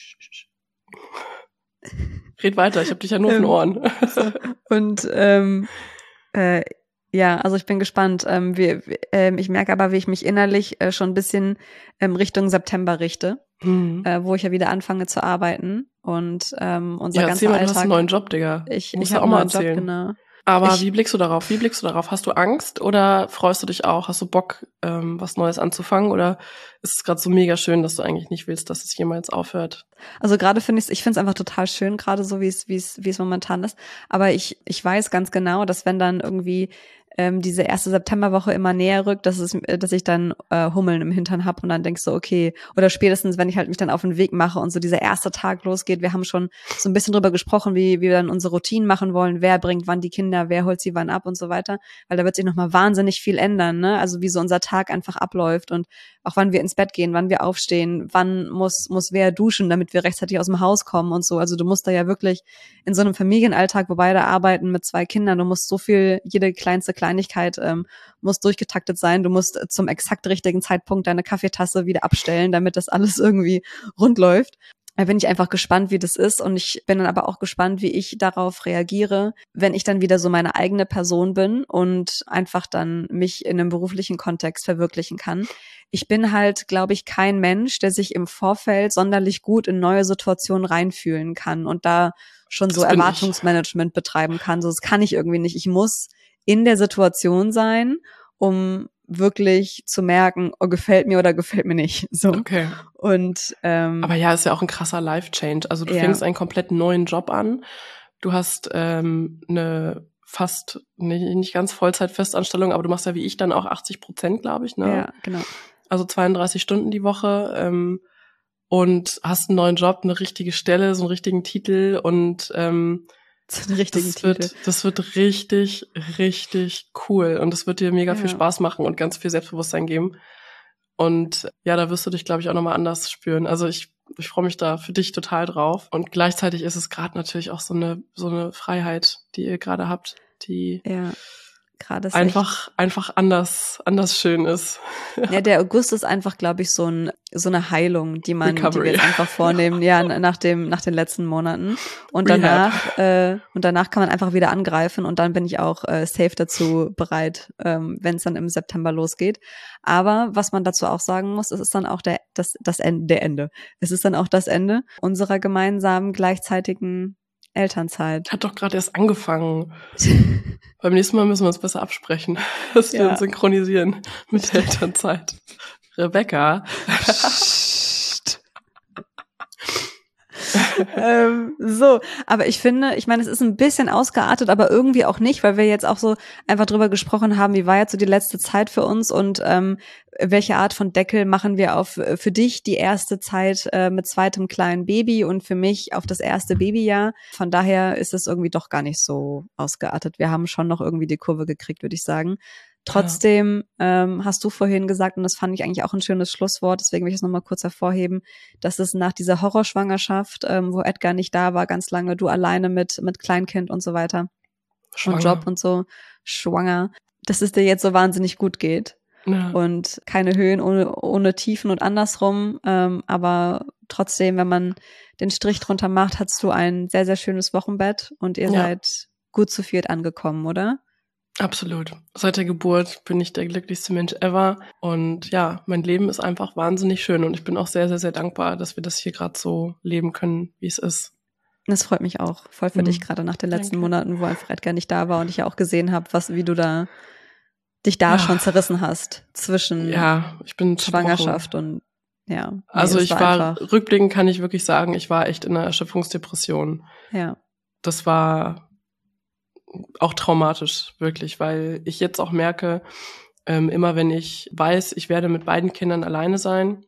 Red weiter, ich hab dich ja nur auf den Ohren.
Und ja, also ich bin gespannt. Ich merke aber, wie ich mich innerlich schon ein bisschen Richtung September richte, wo ich ja wieder anfange zu arbeiten und unser ganzer
erzähl mal,
Alltag.
Du hast einen neuen Job, Digga.
Ich
habe
auch mal erzählen. Job, genau.
Aber wie blickst du darauf? Hast du Angst oder freust du dich auch? Hast du Bock, was Neues anzufangen? Oder ist es gerade so mega schön, dass du eigentlich nicht willst, dass es jemals aufhört?
Also gerade finde ich es einfach total schön, gerade so wie es momentan ist. Aber ich weiß ganz genau, dass wenn dann irgendwie diese erste Septemberwoche immer näher rückt, dass ich dann Hummeln im Hintern habe und dann denkst du, okay, oder spätestens, wenn ich halt mich dann auf den Weg mache und so dieser erste Tag losgeht, wir haben schon so ein bisschen drüber gesprochen, wie wir dann unsere Routinen machen wollen, wer bringt wann die Kinder, wer holt sie wann ab und so weiter, weil da wird sich nochmal wahnsinnig viel ändern, ne? Also wie so unser Tag einfach abläuft und auch wann wir ins Bett gehen, wann wir aufstehen, wann muss wer duschen, damit wir rechtzeitig aus dem Haus kommen und so. Also du musst da ja wirklich in so einem Familienalltag, wo beide arbeiten mit 2 Kindern, du musst so viel, jede kleinste Kleinigkeit muss durchgetaktet sein. Du musst zum exakt richtigen Zeitpunkt deine Kaffeetasse wieder abstellen, damit das alles irgendwie rund läuft. Da bin ich einfach gespannt, wie das ist und ich bin dann aber auch gespannt, wie ich darauf reagiere, wenn ich dann wieder so meine eigene Person bin und einfach dann mich in einem beruflichen Kontext verwirklichen kann. Ich bin halt, glaube ich, kein Mensch, der sich im Vorfeld sonderlich gut in neue Situationen reinfühlen kann und da schon so Erwartungsmanagement betreiben kann. So, das kann ich irgendwie nicht. Ich muss in der Situation sein, um wirklich zu merken, oh, gefällt mir oder gefällt mir nicht. So.
Okay.
Und
aber ja, ist ja auch ein krasser Life-Change. Also du fängst einen komplett neuen Job an. Du hast eine fast nicht ganz Vollzeit-Festanstellung, aber du machst ja wie ich dann auch 80%, glaube ich, ne?
Ja, genau.
Also 32 Stunden die Woche und hast einen neuen Job, eine richtige Stelle, so einen richtigen Titel und das wird richtig, richtig cool und das wird dir mega viel Spaß machen und ganz viel Selbstbewusstsein geben. Und ja, da wirst du dich, glaube ich, auch nochmal anders spüren. Also ich freue mich da für dich total drauf. Und gleichzeitig ist es gerade natürlich auch so eine Freiheit, die ihr gerade habt, die einfach anders schön ist.
Ja, der August ist einfach, glaube ich, so eine Heilung, die wir jetzt einfach vornehmen, ja, nach den letzten Monaten. Und danach kann man einfach wieder angreifen und dann bin ich auch safe dazu bereit, wenn es dann im September losgeht. Aber was man dazu auch sagen muss, es ist dann auch das Ende. Es ist dann auch das Ende unserer gemeinsamen gleichzeitigen Elternzeit.
Hat doch gerade erst angefangen. Beim nächsten Mal müssen wir uns besser absprechen, dass wir uns synchronisieren mit der Elternzeit. Rebecca.
So, aber ich meine, es ist ein bisschen ausgeartet, aber irgendwie auch nicht, weil wir jetzt auch so einfach drüber gesprochen haben, wie war jetzt so die letzte Zeit für uns und welche Art von Deckel machen wir auf für dich die erste Zeit mit zweitem kleinen Baby und für mich auf das erste Babyjahr. Von daher ist es irgendwie doch gar nicht so ausgeartet. Wir haben schon noch irgendwie die Kurve gekriegt, würde ich sagen. Trotzdem hast du vorhin gesagt, und das fand ich eigentlich auch ein schönes Schlusswort, deswegen will ich es nochmal kurz hervorheben, dass es nach dieser Horrorschwangerschaft, wo Edgar nicht da war, ganz lange, du alleine mit Kleinkind und so weiter und Job und so, schwanger, dass es dir jetzt so wahnsinnig gut geht. Ja. Und keine Höhen ohne Tiefen und andersrum, aber trotzdem, wenn man den Strich drunter macht, hast du ein sehr, sehr schönes Wochenbett und ihr seid gut zu viert angekommen, oder?
Absolut. Seit der Geburt bin ich der glücklichste Mensch ever. Und ja, mein Leben ist einfach wahnsinnig schön. Und ich bin auch sehr, sehr, sehr dankbar, dass wir das hier gerade so leben können, wie es ist.
Das freut mich auch voll für dich, gerade nach den letzten Monaten, wo einfach Edgar nicht da war und ich ja auch gesehen habe, wie du dich schon zerrissen hast zwischen
ich bin
Schwangerschaft und
also ich war rückblickend kann ich wirklich sagen, ich war echt in einer Erschöpfungsdepression.
Ja.
Das war auch traumatisch, wirklich, weil ich jetzt auch merke, immer wenn ich weiß, ich werde mit beiden Kindern alleine sein,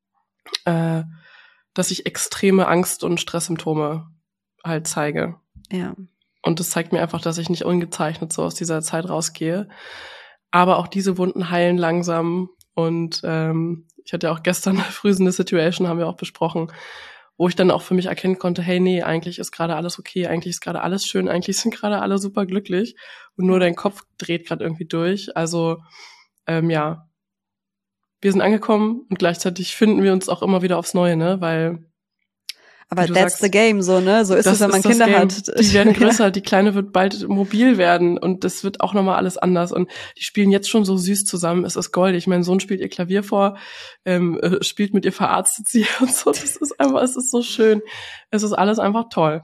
dass ich extreme Angst- und Stresssymptome halt zeige.
Ja.
Und das zeigt mir einfach, dass ich nicht ungezeichnet so aus dieser Zeit rausgehe. Aber auch diese Wunden heilen langsam. Und ich hatte ja auch gestern früh eine Situation, haben wir auch besprochen, wo ich dann auch für mich erkennen konnte, hey, nee, eigentlich ist gerade alles okay, eigentlich ist gerade alles schön, eigentlich sind gerade alle super glücklich und nur dein Kopf dreht gerade irgendwie durch. Also wir sind angekommen und gleichzeitig finden wir uns auch immer wieder aufs Neue, ne, weil
aber that's the game, so, ne? So ist es, wenn man Kinder hat.
Die werden größer, die Kleine wird bald mobil werden und das wird auch nochmal alles anders. Und die spielen jetzt schon so süß zusammen, es ist goldig. Mein Sohn spielt ihr Klavier vor, spielt mit ihr, verarztet sie und so. Das ist einfach, es ist so schön. Es ist alles einfach toll.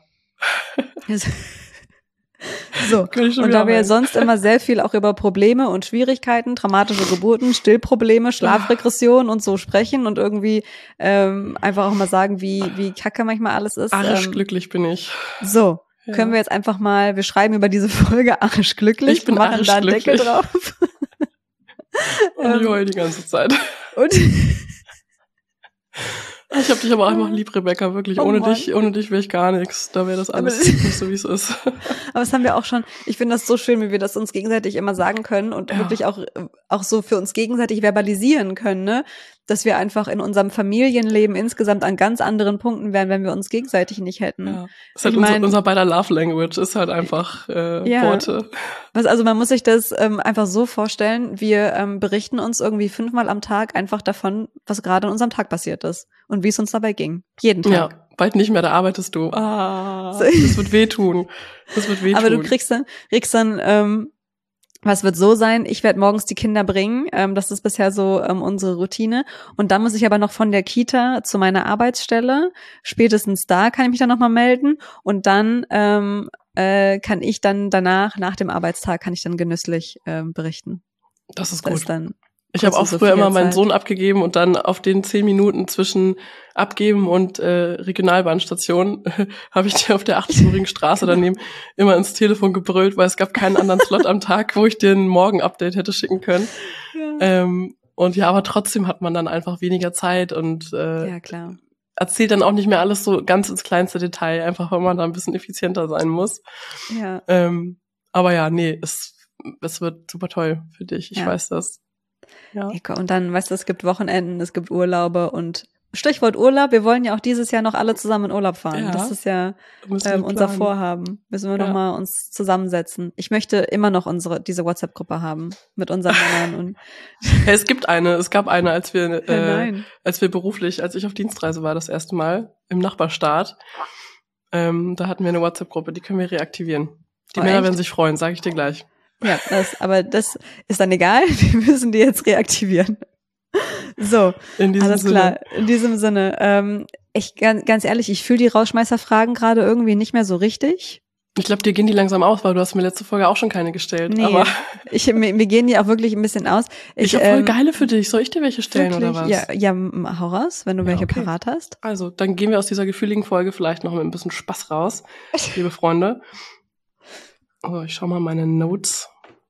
So, und da wir sonst immer sehr viel auch über Probleme und Schwierigkeiten, traumatische Geburten, Stillprobleme, Schlafregression und so sprechen und irgendwie einfach auch mal sagen, wie kacke manchmal alles ist.
Arisch glücklich bin ich.
So, können wir jetzt einfach mal, wir schreiben über diese Folge arschglücklich,
ich bin
machen da einen Deckel drauf.
Und ich heule die ganze Zeit.
Und
ich hab dich aber auch einfach lieb, Rebecca, wirklich. Ohne dich wäre ich gar nichts. Da wäre das alles nicht so, wie es ist.
Aber das haben wir auch schon, ich finde das so schön, wie wir das uns gegenseitig immer sagen können und wirklich auch so für uns gegenseitig verbalisieren können, ne? Dass wir einfach in unserem Familienleben insgesamt an ganz anderen Punkten wären, wenn wir uns gegenseitig nicht hätten.
Ja. Das ist halt unser beider Love Language, ist halt einfach Worte.
Also man muss sich das einfach so vorstellen, wir berichten uns irgendwie 5-mal am Tag einfach davon, was gerade in unserem Tag passiert ist und wie es uns dabei ging. Jeden Tag.
Ja, bald nicht mehr, da arbeitest du. Das wird wehtun.
Aber du kriegst dann was wird so sein, ich werde morgens die Kinder bringen, das ist bisher so unsere Routine und dann muss ich aber noch von der Kita zu meiner Arbeitsstelle, spätestens da kann ich mich dann nochmal melden und dann kann ich dann danach, nach dem Arbeitstag, kann ich dann genüsslich berichten.
Das ist gut.
Ich
habe auch früher immer meinen Sohn abgegeben und dann auf den 10 Minuten zwischen Abgeben und Regionalbahnstation habe ich dir auf der 8-spurigen Straße daneben immer ins Telefon gebrüllt, weil es gab keinen anderen Slot am Tag, wo ich dir ein Morgen-Update hätte schicken können. Ja. Und ja, aber trotzdem hat man dann einfach weniger Zeit und
klar.
Erzählt dann auch nicht mehr alles so ganz ins kleinste Detail, einfach weil man da ein bisschen effizienter sein muss.
Ja.
Aber ja, nee, es wird super toll für dich, ich weiß das. Ja.
Und dann, weißt du, es gibt Wochenenden, es gibt Urlaube und Stichwort Urlaub, wir wollen ja auch dieses Jahr noch alle zusammen in Urlaub fahren. Ja, das ist ja unser Vorhaben. Müssen wir noch mal uns zusammensetzen. Ich möchte immer noch diese WhatsApp-Gruppe haben mit unseren Männern. Und
es gab eine, als wir beruflich, als ich auf Dienstreise war das erste Mal im Nachbarstaat, da hatten wir eine WhatsApp-Gruppe, die können wir reaktivieren. Die Männer werden sich freuen, sage ich dir gleich.
Ja, aber das ist dann egal. Wir müssen die jetzt reaktivieren. So, alles klar. In diesem Sinne. Ganz ehrlich, ich fühle die Rausschmeißerfragen gerade irgendwie nicht mehr so richtig.
Ich glaube, dir gehen die langsam aus, weil du hast mir letzte Folge auch schon keine gestellt. Nee, aber
mir gehen die auch wirklich ein bisschen aus.
Ich habe voll geile für dich. Soll ich dir welche stellen
wirklich?
Oder was?
Ja, hau raus, wenn du welche parat hast.
Also, dann gehen wir aus dieser gefühligen Folge vielleicht noch mit ein bisschen Spaß raus, liebe Freunde. Oh, ich schau mal meine Notes.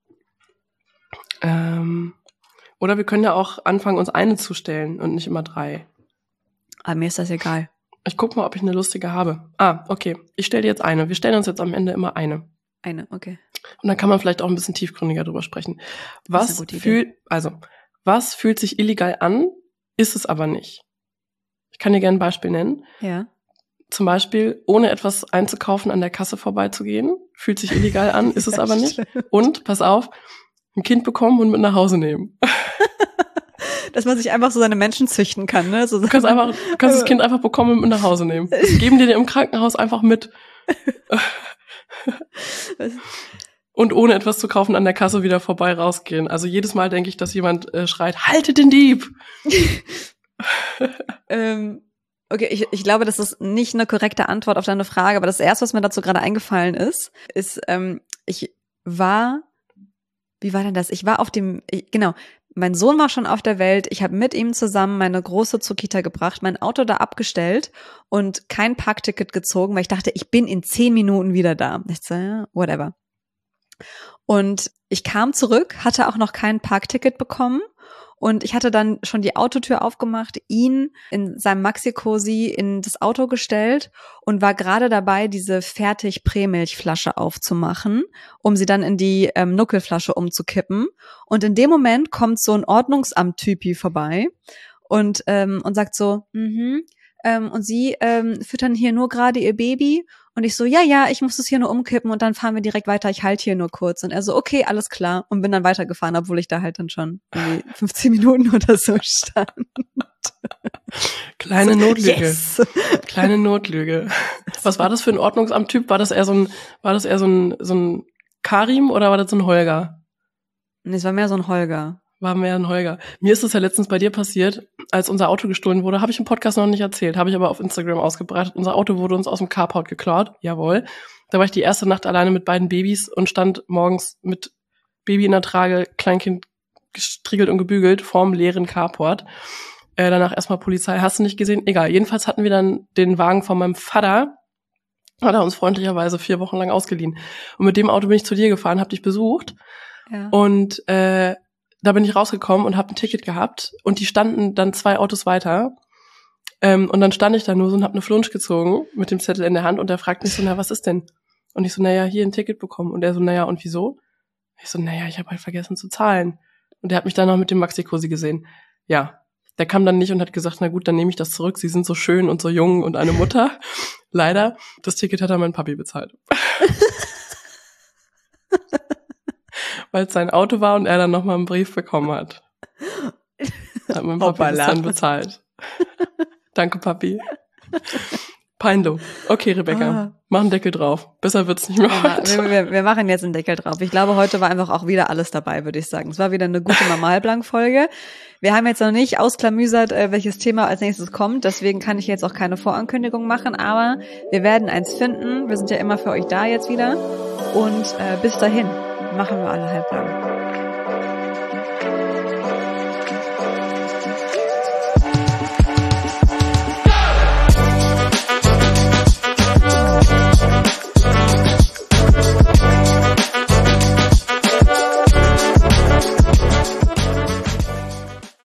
Oder wir können ja auch anfangen, uns eine zu stellen und nicht immer 3.
Aber mir ist das egal.
Ich guck mal, ob ich eine lustige habe. Okay. Ich stelle dir jetzt eine. Wir stellen uns jetzt am Ende immer eine.
Eine, okay.
Und dann kann man vielleicht auch ein bisschen tiefgründiger drüber sprechen. Was fühlt sich illegal an, ist es aber nicht. Ich kann dir gerne ein Beispiel nennen.
Ja.
Zum Beispiel, ohne etwas einzukaufen, an der Kasse vorbeizugehen. Fühlt sich illegal an, ist es aber nicht. Und, pass auf, ein Kind bekommen und mit nach Hause nehmen.
Dass man sich einfach so seine Menschen züchten kann, ne?
Du kannst das Kind einfach bekommen und mit nach Hause nehmen. Das geben dir im Krankenhaus einfach mit. Und ohne etwas zu kaufen an der Kasse wieder vorbei rausgehen. Also jedes Mal denke ich, dass jemand schreit, haltet den Dieb!
Okay, ich glaube, das ist nicht eine korrekte Antwort auf deine Frage, aber das Erste, was mir dazu gerade eingefallen ist, wie war denn das? Mein Sohn war schon auf der Welt, ich habe mit ihm zusammen meine Große zur Kita gebracht, mein Auto da abgestellt und kein Parkticket gezogen, weil ich dachte, ich bin in 10 Minuten wieder da. Ich so, ja, whatever. Und ich kam zurück, hatte auch noch kein Parkticket bekommen. Und ich hatte dann schon die Autotür aufgemacht, ihn in seinem Maxi-Cosi in das Auto gestellt und war gerade dabei, diese Fertig-Prämilchflasche aufzumachen, um sie dann in die Nuckelflasche umzukippen. Und in dem Moment kommt so ein Ordnungsamt-Typi vorbei und sagt so, und Sie füttern hier nur gerade Ihr Baby? Und ich so, ja, ich muss es hier nur umkippen und dann fahren wir direkt weiter, ich halte hier nur kurz. Und er so, okay, alles klar. Und bin dann weitergefahren, obwohl ich da halt dann schon 15 Minuten oder so stand.
Kleine Notlüge.
Yes.
Kleine Notlüge. Was war das für ein Ordnungsamt-Typ? War das eher so ein Karim oder war das so ein Holger?
Nee, es war mehr so ein Holger.
Mir ist das ja letztens bei dir passiert, als unser Auto gestohlen wurde, habe ich im Podcast noch nicht erzählt, habe ich aber auf Instagram ausgebreitet. Unser Auto wurde uns aus dem Carport geklaut, jawohl. Da war ich die erste Nacht alleine mit beiden Babys und stand morgens mit Baby in der Trage, Kleinkind gestriegelt und gebügelt vorm leeren Carport. Danach erstmal Polizei, hast du nicht gesehen? Egal, jedenfalls hatten wir dann den Wagen von meinem Vater hat er uns freundlicherweise 4 Wochen lang ausgeliehen. Und mit dem Auto bin ich zu dir gefahren, hab dich besucht.
Ja.
Und da bin ich rausgekommen und hab ein Ticket gehabt. Und die standen dann 2 Autos weiter. Und dann stand ich da nur so und hab eine Flunsch gezogen mit dem Zettel in der Hand. Und der fragt mich so, na, was ist denn? Und ich so, naja, hier ein Ticket bekommen. Und er so, naja, und wieso? Ich so, naja, ich habe halt vergessen zu zahlen. Und der hat mich dann noch mit dem Maxi-Cosi gesehen. Ja, der kam dann nicht und hat gesagt, na gut, dann nehme ich das zurück. Sie sind so schön und so jung und eine Mutter. Leider, das Ticket hat er mein Papi bezahlt. Weil es sein Auto war und er dann nochmal einen Brief bekommen hat. Hat mein Papi das dann bezahlt. Danke, Papi. Peinlo. Okay, Rebecca, mach einen Deckel drauf. Besser wird's nicht mehr heute.
Wir machen jetzt einen Deckel drauf. Ich glaube, heute war einfach auch wieder alles dabei, würde ich sagen. Es war wieder eine gute Normalblank-Folge. Wir haben jetzt noch nicht ausklamüsert, welches Thema als nächstes kommt. Deswegen kann ich jetzt auch keine Vorankündigung machen. Aber wir werden eins finden. Wir sind ja immer für euch da jetzt wieder. Und bis dahin machen wir alle halblang.